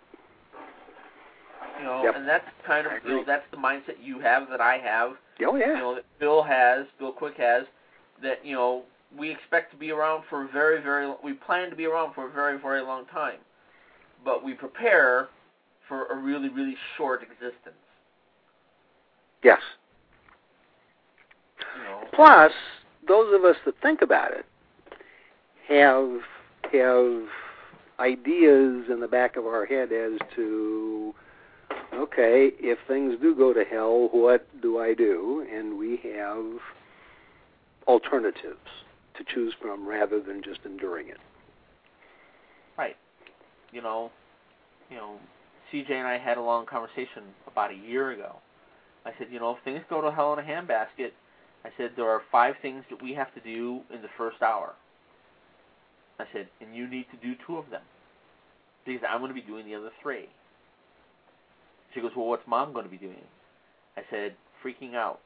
Yep. And that's kind of, that's the mindset you have, that I have. Oh, yeah. That Bill Quick has, that, we expect to be around for we plan to be around for a very, very long time. But we prepare for a really, really short existence. Yes. Plus, those of us that think about it have ideas in the back of our head as to, okay, if things do go to hell, what do I do? And we have alternatives to choose from rather than just enduring it. Right. CJ and I had a long conversation about a year ago. I said, if things go to hell in a handbasket, I said, there are 5 things that we have to do in the first hour. I said, and you need to do 2 of them, because I'm going to be doing the other 3. She goes, well, what's Mom going to be doing? I said, freaking out.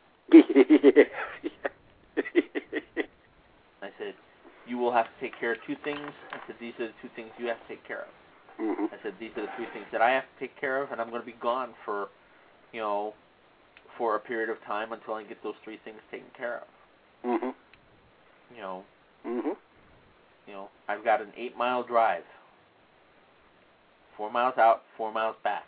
I said, you will have to take care of two things. I said, these are the two things you have to take care of. Mm-hmm. I said, these are the three things that I have to take care of, and I'm going to be gone for, for a period of time until I get those three things taken care of. Mm-hmm. I've got an 8-mile drive. 4 miles out, 4 miles back.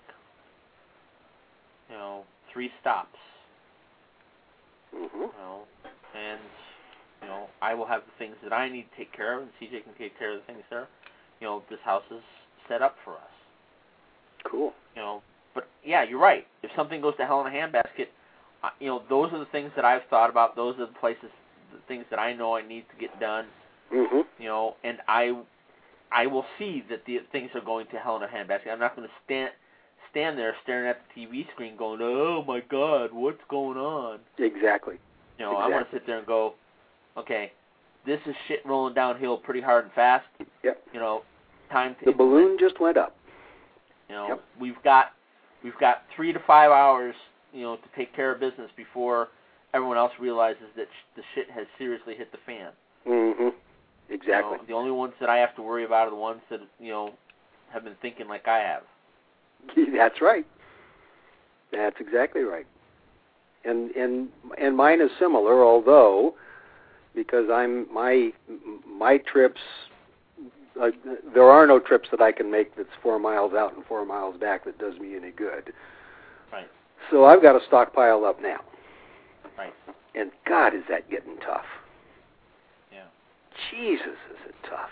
3 stops. Mm-hmm. And I will have the things that I need to take care of, and CJ can take care of the things there. This house is set up for us. Cool. But yeah, you're right. If something goes to hell in a handbasket, those are the things that I've thought about. Those are the things that I know I need to get done. Mm-hmm. And I will see that the things are going to hell in a handbasket. I'm not going to stand there staring at the TV screen going, oh my God, what's going on? Exactly. I'm going to sit there and go, okay, this is shit rolling downhill pretty hard and fast. Yep. Time to the balloon just went up. Yep. We've got 3 to 5 hours, to take care of business before everyone else realizes that the shit has seriously hit the fan. Mm-hmm. Exactly. The only ones that I have to worry about are the ones that have been thinking like I have. That's right. That's exactly right. And mine is similar, although because my trips, there are no trips that I can make that's 4 miles out and 4 miles back that does me any good. Right. So I've got to stockpile up now. Right. And God, is that getting tough. Yeah. Jesus, is it tough.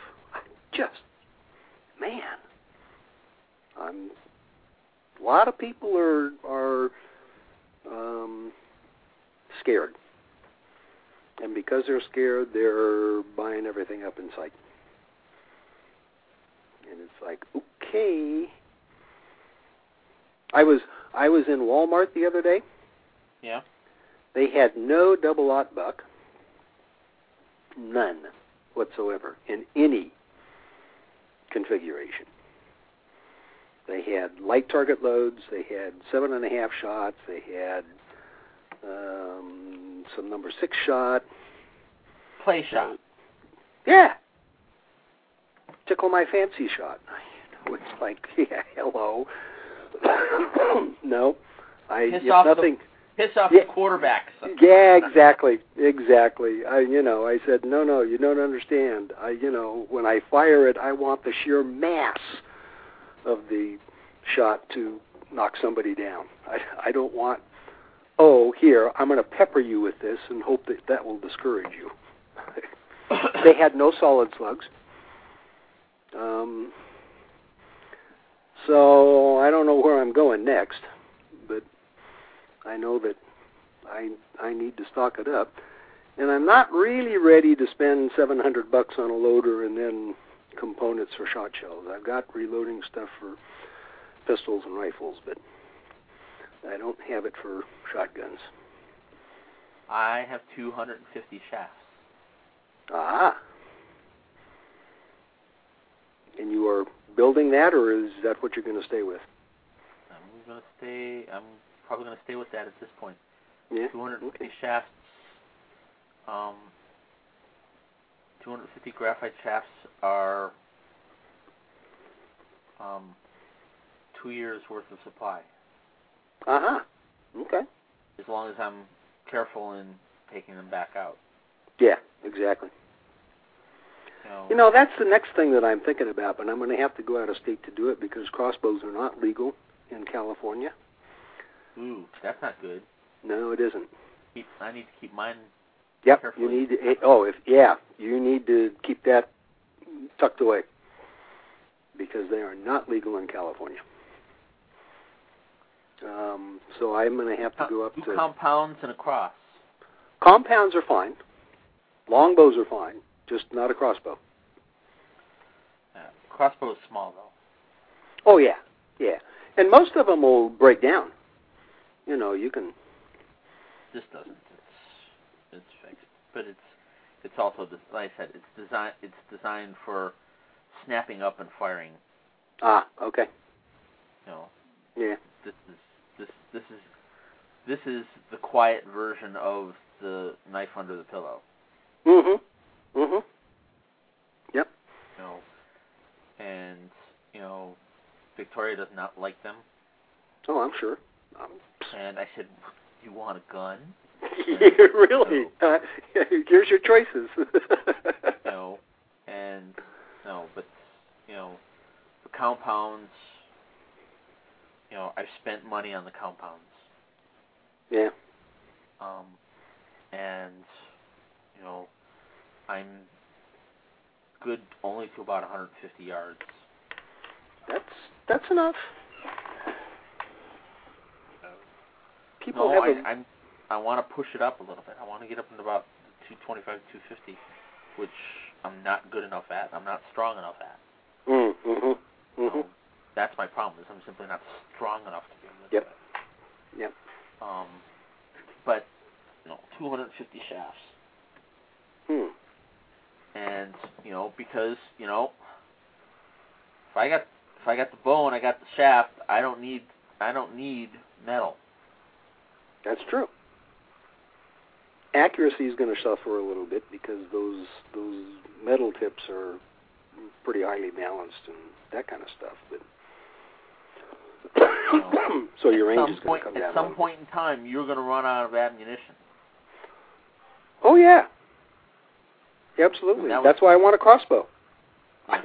A lot of people are scared. And because they're scared, they're buying everything up in sight. And it's like, okay. I was in Walmart the other day. Yeah. They had no double-aught buck, none whatsoever, in any configuration. They had light target loads. They had 7.5 shots. They had some number 6 shot. Play shot. Yeah. Tickle my fancy shot. It's like, yeah, hello. No. Piss off nothing. Piss off the quarterbacks. Yeah, exactly. I said, no, you don't understand. When I fire it, I want the sheer mass of the shot to knock somebody down. I don't want, here, I'm going to pepper you with this and hope that will discourage you. They had no solid slugs. So I don't know where I'm going next, but I know that I need to stock it up. And I'm not really ready to spend $700 on a loader and then components for shot shells. I've got reloading stuff for pistols and rifles, but I don't have it for shotguns. I have 250 shafts. Ah. And you are building that, or is that what you're going to stay with? I'm probably going to stay with that at this point. Yeah. 250 shafts. 250 graphite shafts are 2 years worth of supply. Okay. As long as I'm careful in taking them back out. Yeah, exactly. That's the next thing that I'm thinking about, but I'm going to have to go out of state to do it because crossbows are not legal in California. Ooh, that's not good. No, it isn't. I need to keep mine. Yep, carefully. you need to. You need to keep that tucked away because they are not legal in California. So I'm going to have to go up to compounds and a cross. Compounds are fine. Longbows are fine, just not a crossbow. Crossbow is small though. Oh yeah, and most of them will break down. You can. This doesn't. It's fixed, but it's also, like I said, it's designed for snapping up and firing. Okay. Yeah. This this is the quiet version of the knife under the pillow. Mm-hmm. Mm-hmm. Yep. You know, and, you know, Victoria does not like them. Oh, I'm sure. And I said, you want a gun? Yeah, really? No. Here's your choices. No. And, no, but, you know, the compounds, you know, I've spent money on the compounds. Yeah. And, you know, I'm good only to about 150 yards. That's enough. People No, have I want to push it up a little bit. I want to get up into about 225, 250, which I'm not good enough at. I'm not strong enough at. Mm-hmm. Mm-hmm. That's my problem, is I'm simply not strong enough to be able to Yep. do it. Yep. But, you know, 250 shafts. And, you know, because, you know, if I got the bow and I got the shaft, I don't need metal. That's true. Accuracy is going to suffer a little bit because those metal tips are pretty highly balanced and that kind of stuff. But you know, so your range is going to come down. At some point in time, you're going to run out of ammunition. Oh yeah, absolutely. That's why I want a crossbow. Yeah.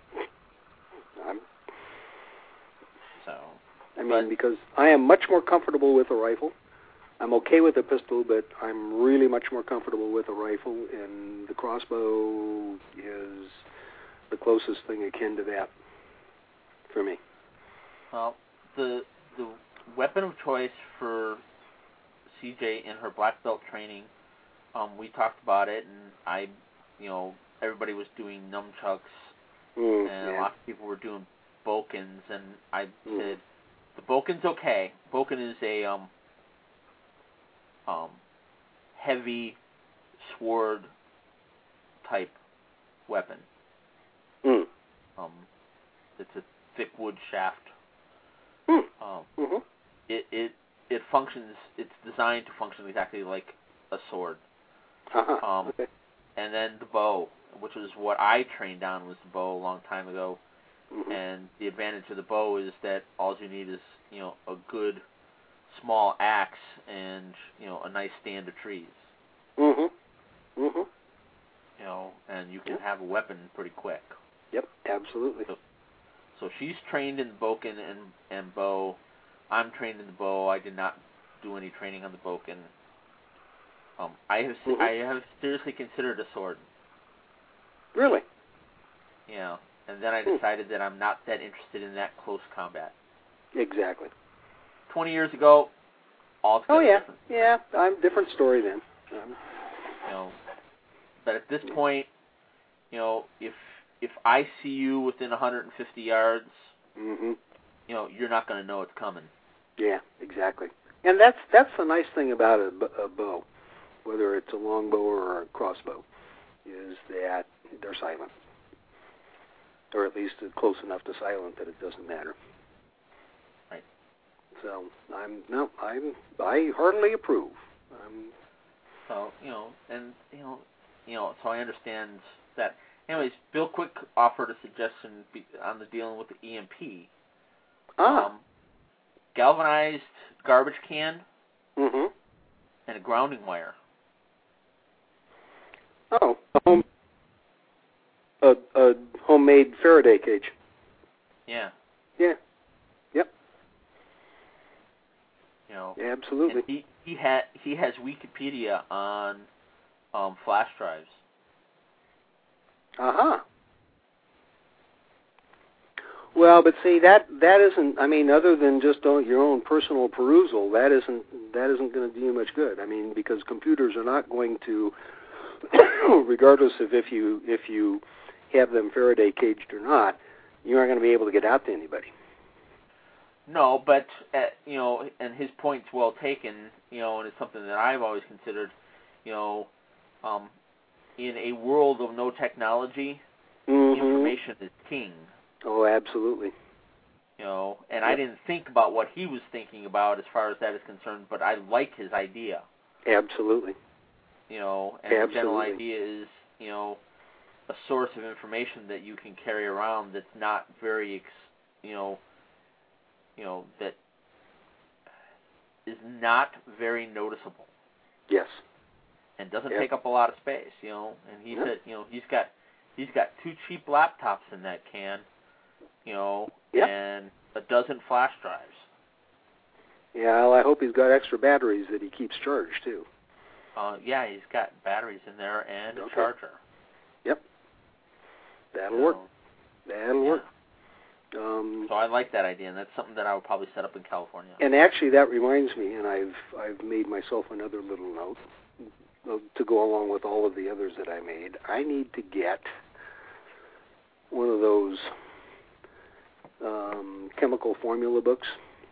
Because I am much more comfortable with a rifle. I'm okay with a pistol, but I'm really much more comfortable with a rifle, and the crossbow is the closest thing akin to that for me. Well, the weapon of choice for CJ in her black belt training, we talked about it, and everybody was doing nunchucks, and a lot of people were doing Bokens, and I said, the Boken's okay. Boken is a heavy sword type weapon. It's a thick wood shaft. It functions. It's designed to function exactly like a sword. Okay. And then the bow, which is what I trained on, was the bow a long time ago. And the advantage of the bow is that all you need is, a good small axe and, a nice stand of trees. And you can have a weapon pretty quick. Yep, absolutely. So she's trained in Boken and bow. I'm trained in the bow. I did not do any training on the Boken. I have seriously considered a sword. Really? Yeah. And then I decided that I'm not that interested in that close combat. Exactly. 20 years ago, altogether different. Yeah, I'm different story then. But at this point, if I see you within 150 yards, you're not going to know it's coming. Yeah, exactly. And that's the nice thing about a bow, whether it's a longbow or a crossbow, is that they're silent. Or at least close enough to silent that it doesn't matter. Right. So I heartily approve. So so I understand that. Anyways, Bill Quick offered a suggestion on the dealing with the EMP. Galvanized garbage can and a grounding wire. Oh. A homemade Faraday cage. Yeah. Yeah. Yep. Yeah, absolutely. And he has Wikipedia on flash drives. Well, but see that isn't. I mean, other than just your own personal perusal, that isn't going to do you much good. I mean, because computers are not going to, regardless of if you have them Faraday caged or not, you aren't going to be able to get out to anybody. No, but and his point's well taken. And it's something that I've always considered. In a world of no technology, information is king. Oh, absolutely. And I didn't think about what he was thinking about as far as that is concerned, but I like his idea. Absolutely. And Absolutely. the general idea is, a source of information that you can carry around that's not very, that is not very noticeable. Yes. And doesn't take up a lot of space, And he said, he's got 2 cheap laptops in that can, and a dozen flash drives. Yeah, well, I hope he's got extra batteries that he keeps charged too. Yeah, he's got batteries in there and a charger. Yep. That'll work. That'll work. So I like that idea, and that's something that I would probably set up in California. And actually, that reminds me, and I've made myself another little note to go along with all of the others that I made. I need to get one of those chemical formula books.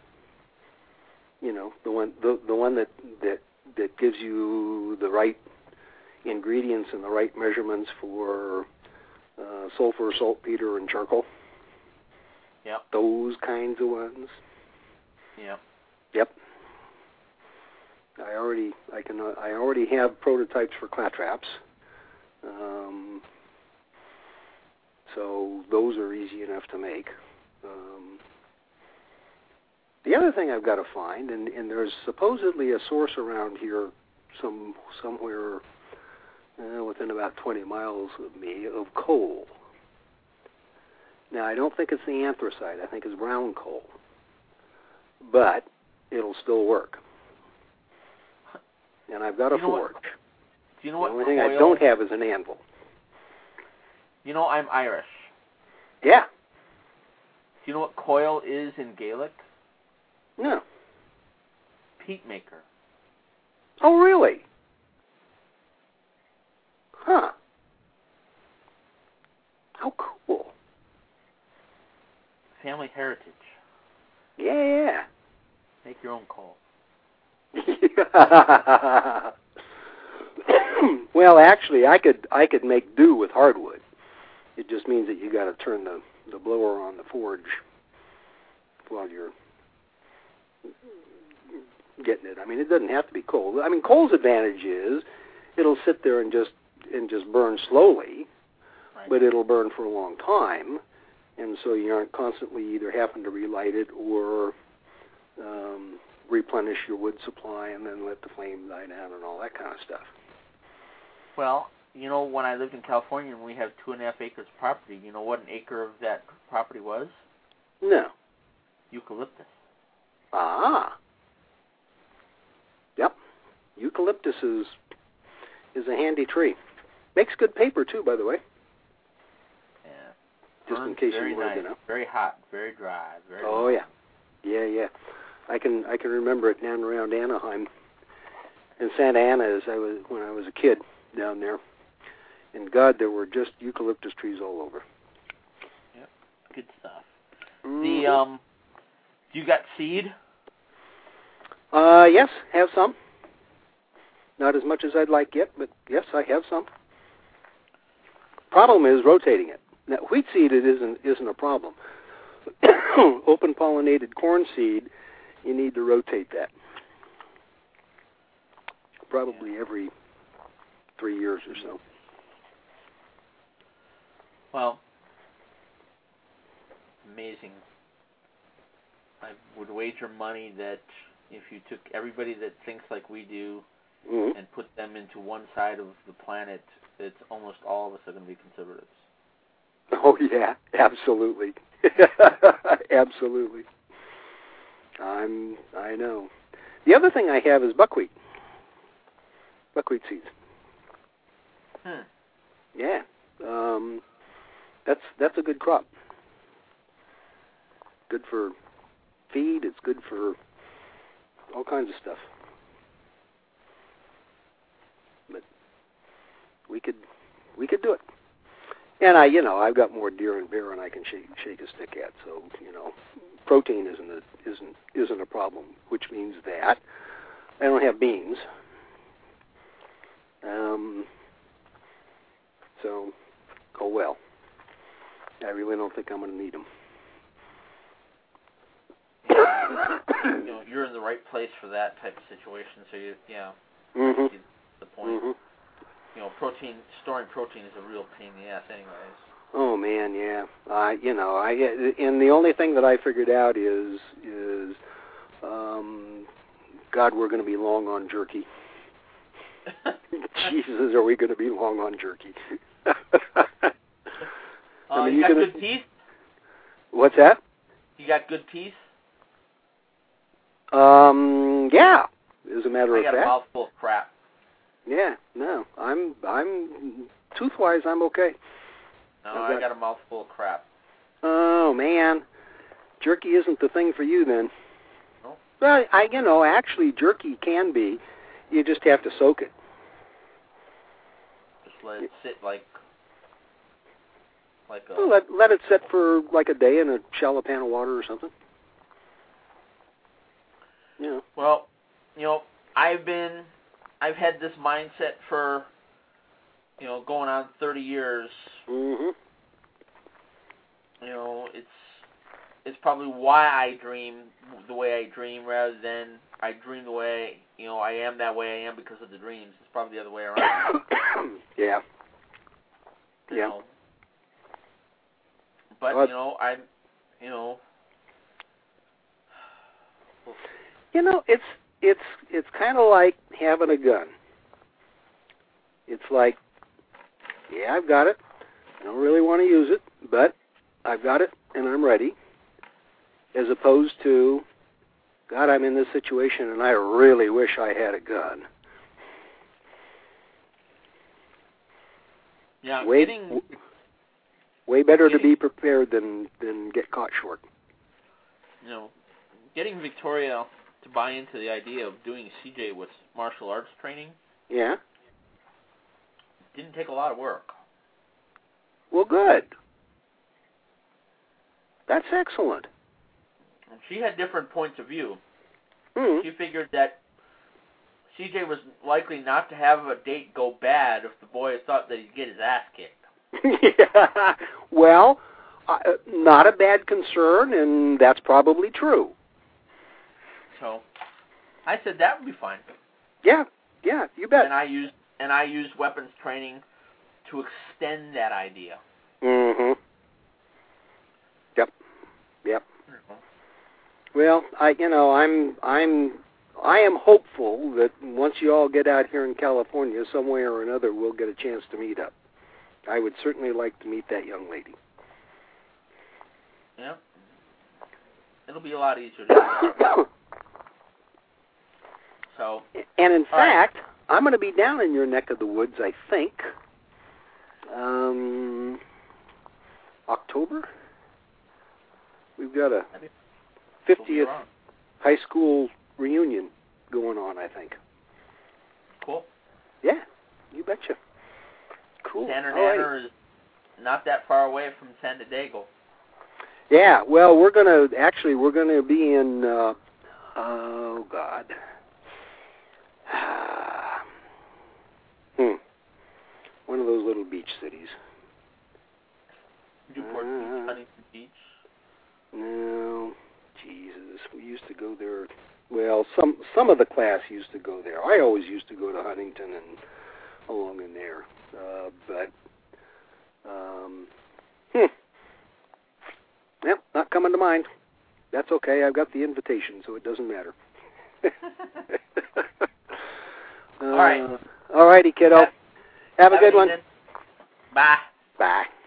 The one that gives you the right ingredients and the right measurements for sulfur, saltpeter, and charcoal. Yep. Those kinds of ones. Yep. Yep. I already have prototypes for clatraps. So those are easy enough to make. The other thing I've got to find, and there's supposedly a source around here somewhere within about 20 miles of me, of coal. Now, I don't think it's the anthracite. I think it's brown coal. But it'll still work. And I've got a forge. Do you know what? The only thing I don't have is an anvil. I'm Irish. Yeah. Do you know what coil is in Gaelic? No. Peat maker. Oh, really? Huh. How cool. Family heritage. Yeah. Make your own coal. Well, actually, I could make do with hardwood. It just means that you got to turn the blower on the forge while you're getting it. I mean, it doesn't have to be coal. I mean, coal's advantage is it'll sit there and just burn slowly, right. But it'll burn for a long time, and so you aren't constantly either having to relight it or replenish your wood supply and then let the flame die down and all that kind of stuff. Well, when I lived in California and we have 2.5 acres of property, you know what an acre of that property was? No. Eucalyptus. Ah. Yep. Eucalyptus is a handy tree. Makes good paper too, by the way. Yeah. Just in case very you wanted nice, to know. Very hot, very dry, very. Oh nice. Yeah. Yeah. I can remember it down around Anaheim. In Santa Ana when I was a kid down there. And God, there were just eucalyptus trees all over. Yep. Good stuff. Mm-hmm. You got seed? Yes, have some. Not as much as I'd like yet, but yes, I have some. Problem is rotating it. Now, wheat seed it isn't a problem. Open pollinated corn seed, you need to rotate that. Probably every 3 years or so. Well, amazing. I would wager money that if you took everybody that thinks like we do Mm-hmm. and put them into one side of the planet, it's almost all of us are going to be conservatives. Oh, yeah, absolutely. Absolutely. I know. The other thing I have is buckwheat. Buckwheat seeds. Yeah. That's a good crop. Good for feed. It's good for all kinds of stuff. But we could do it. And I've got more deer and bear, and I can shake a stick at. So protein isn't a problem, which means that I don't have beans. So, oh well. I really don't think I'm going to need them. you're in the right place for that type of situation. So Mm-hmm. The point. Mm-hmm. Storing protein is a real pain in the ass, anyways. Oh man, yeah. And the only thing that I figured out is, God, we're going to be long on jerky. Jesus, are we going to be long on jerky? You got good teeth? What's that? You got good teeth? Yeah. As a matter of fact. I got a mouthful of crap. Yeah, no, I'm tooth-wise, I'm okay. No, I got a mouthful of crap. Oh man, jerky isn't the thing for you then. No. Well, actually, jerky can be. You just have to soak it. Just let it sit like a. Well, let it sit for like a day in a shallow pan of water or something. Yeah. Well, I've had this mindset for, going on 30 years. Mm-hmm. It's probably why I dream the way I dream rather than I dream the way, I am that way I am because of the dreams. It's probably the other way around. Yeah. Yeah. But, it's kind of like having a gun. It's like, yeah, I've got it. I don't really want to use it, but I've got it and I'm ready. As opposed to, God, I'm in this situation and I really wish I had a gun. Yeah, way better to be prepared than get caught short. Getting Victoria to buy into the idea of doing CJ with martial arts training. Yeah. Didn't take a lot of work. Well, good. That's excellent. She had different points of view. Mm-hmm. She figured that CJ was likely not to have a date go bad if the boy thought that he'd get his ass kicked. Yeah. Well, not a bad concern, and that's probably true. So, I said that would be fine. Yeah, you bet. And I used weapons training to extend that idea. Mm-hmm. Yep. Well, I am hopeful that once you all get out here in California, some way or another, we'll get a chance to meet up. I would certainly like to meet that young lady. Yeah. It'll be a lot easier to do. So. And in fact, I'm going to be down in your neck of the woods, I think. October? We've got a 50th high school reunion going on, I think. Cool. Yeah, you betcha. Cool. San Hernando is not that far away from San Diego. Yeah, well, we're going to be in, oh, God. One of those little beach cities. Newport Beach, Huntington Beach? No, Jesus. We used to go there. Well, some of the class used to go there. I always used to go to Huntington and along in there. Yep, not coming to mind. That's okay. I've got the invitation, so it doesn't matter. All right. All righty, kiddo. Have a good one. Bye. Bye.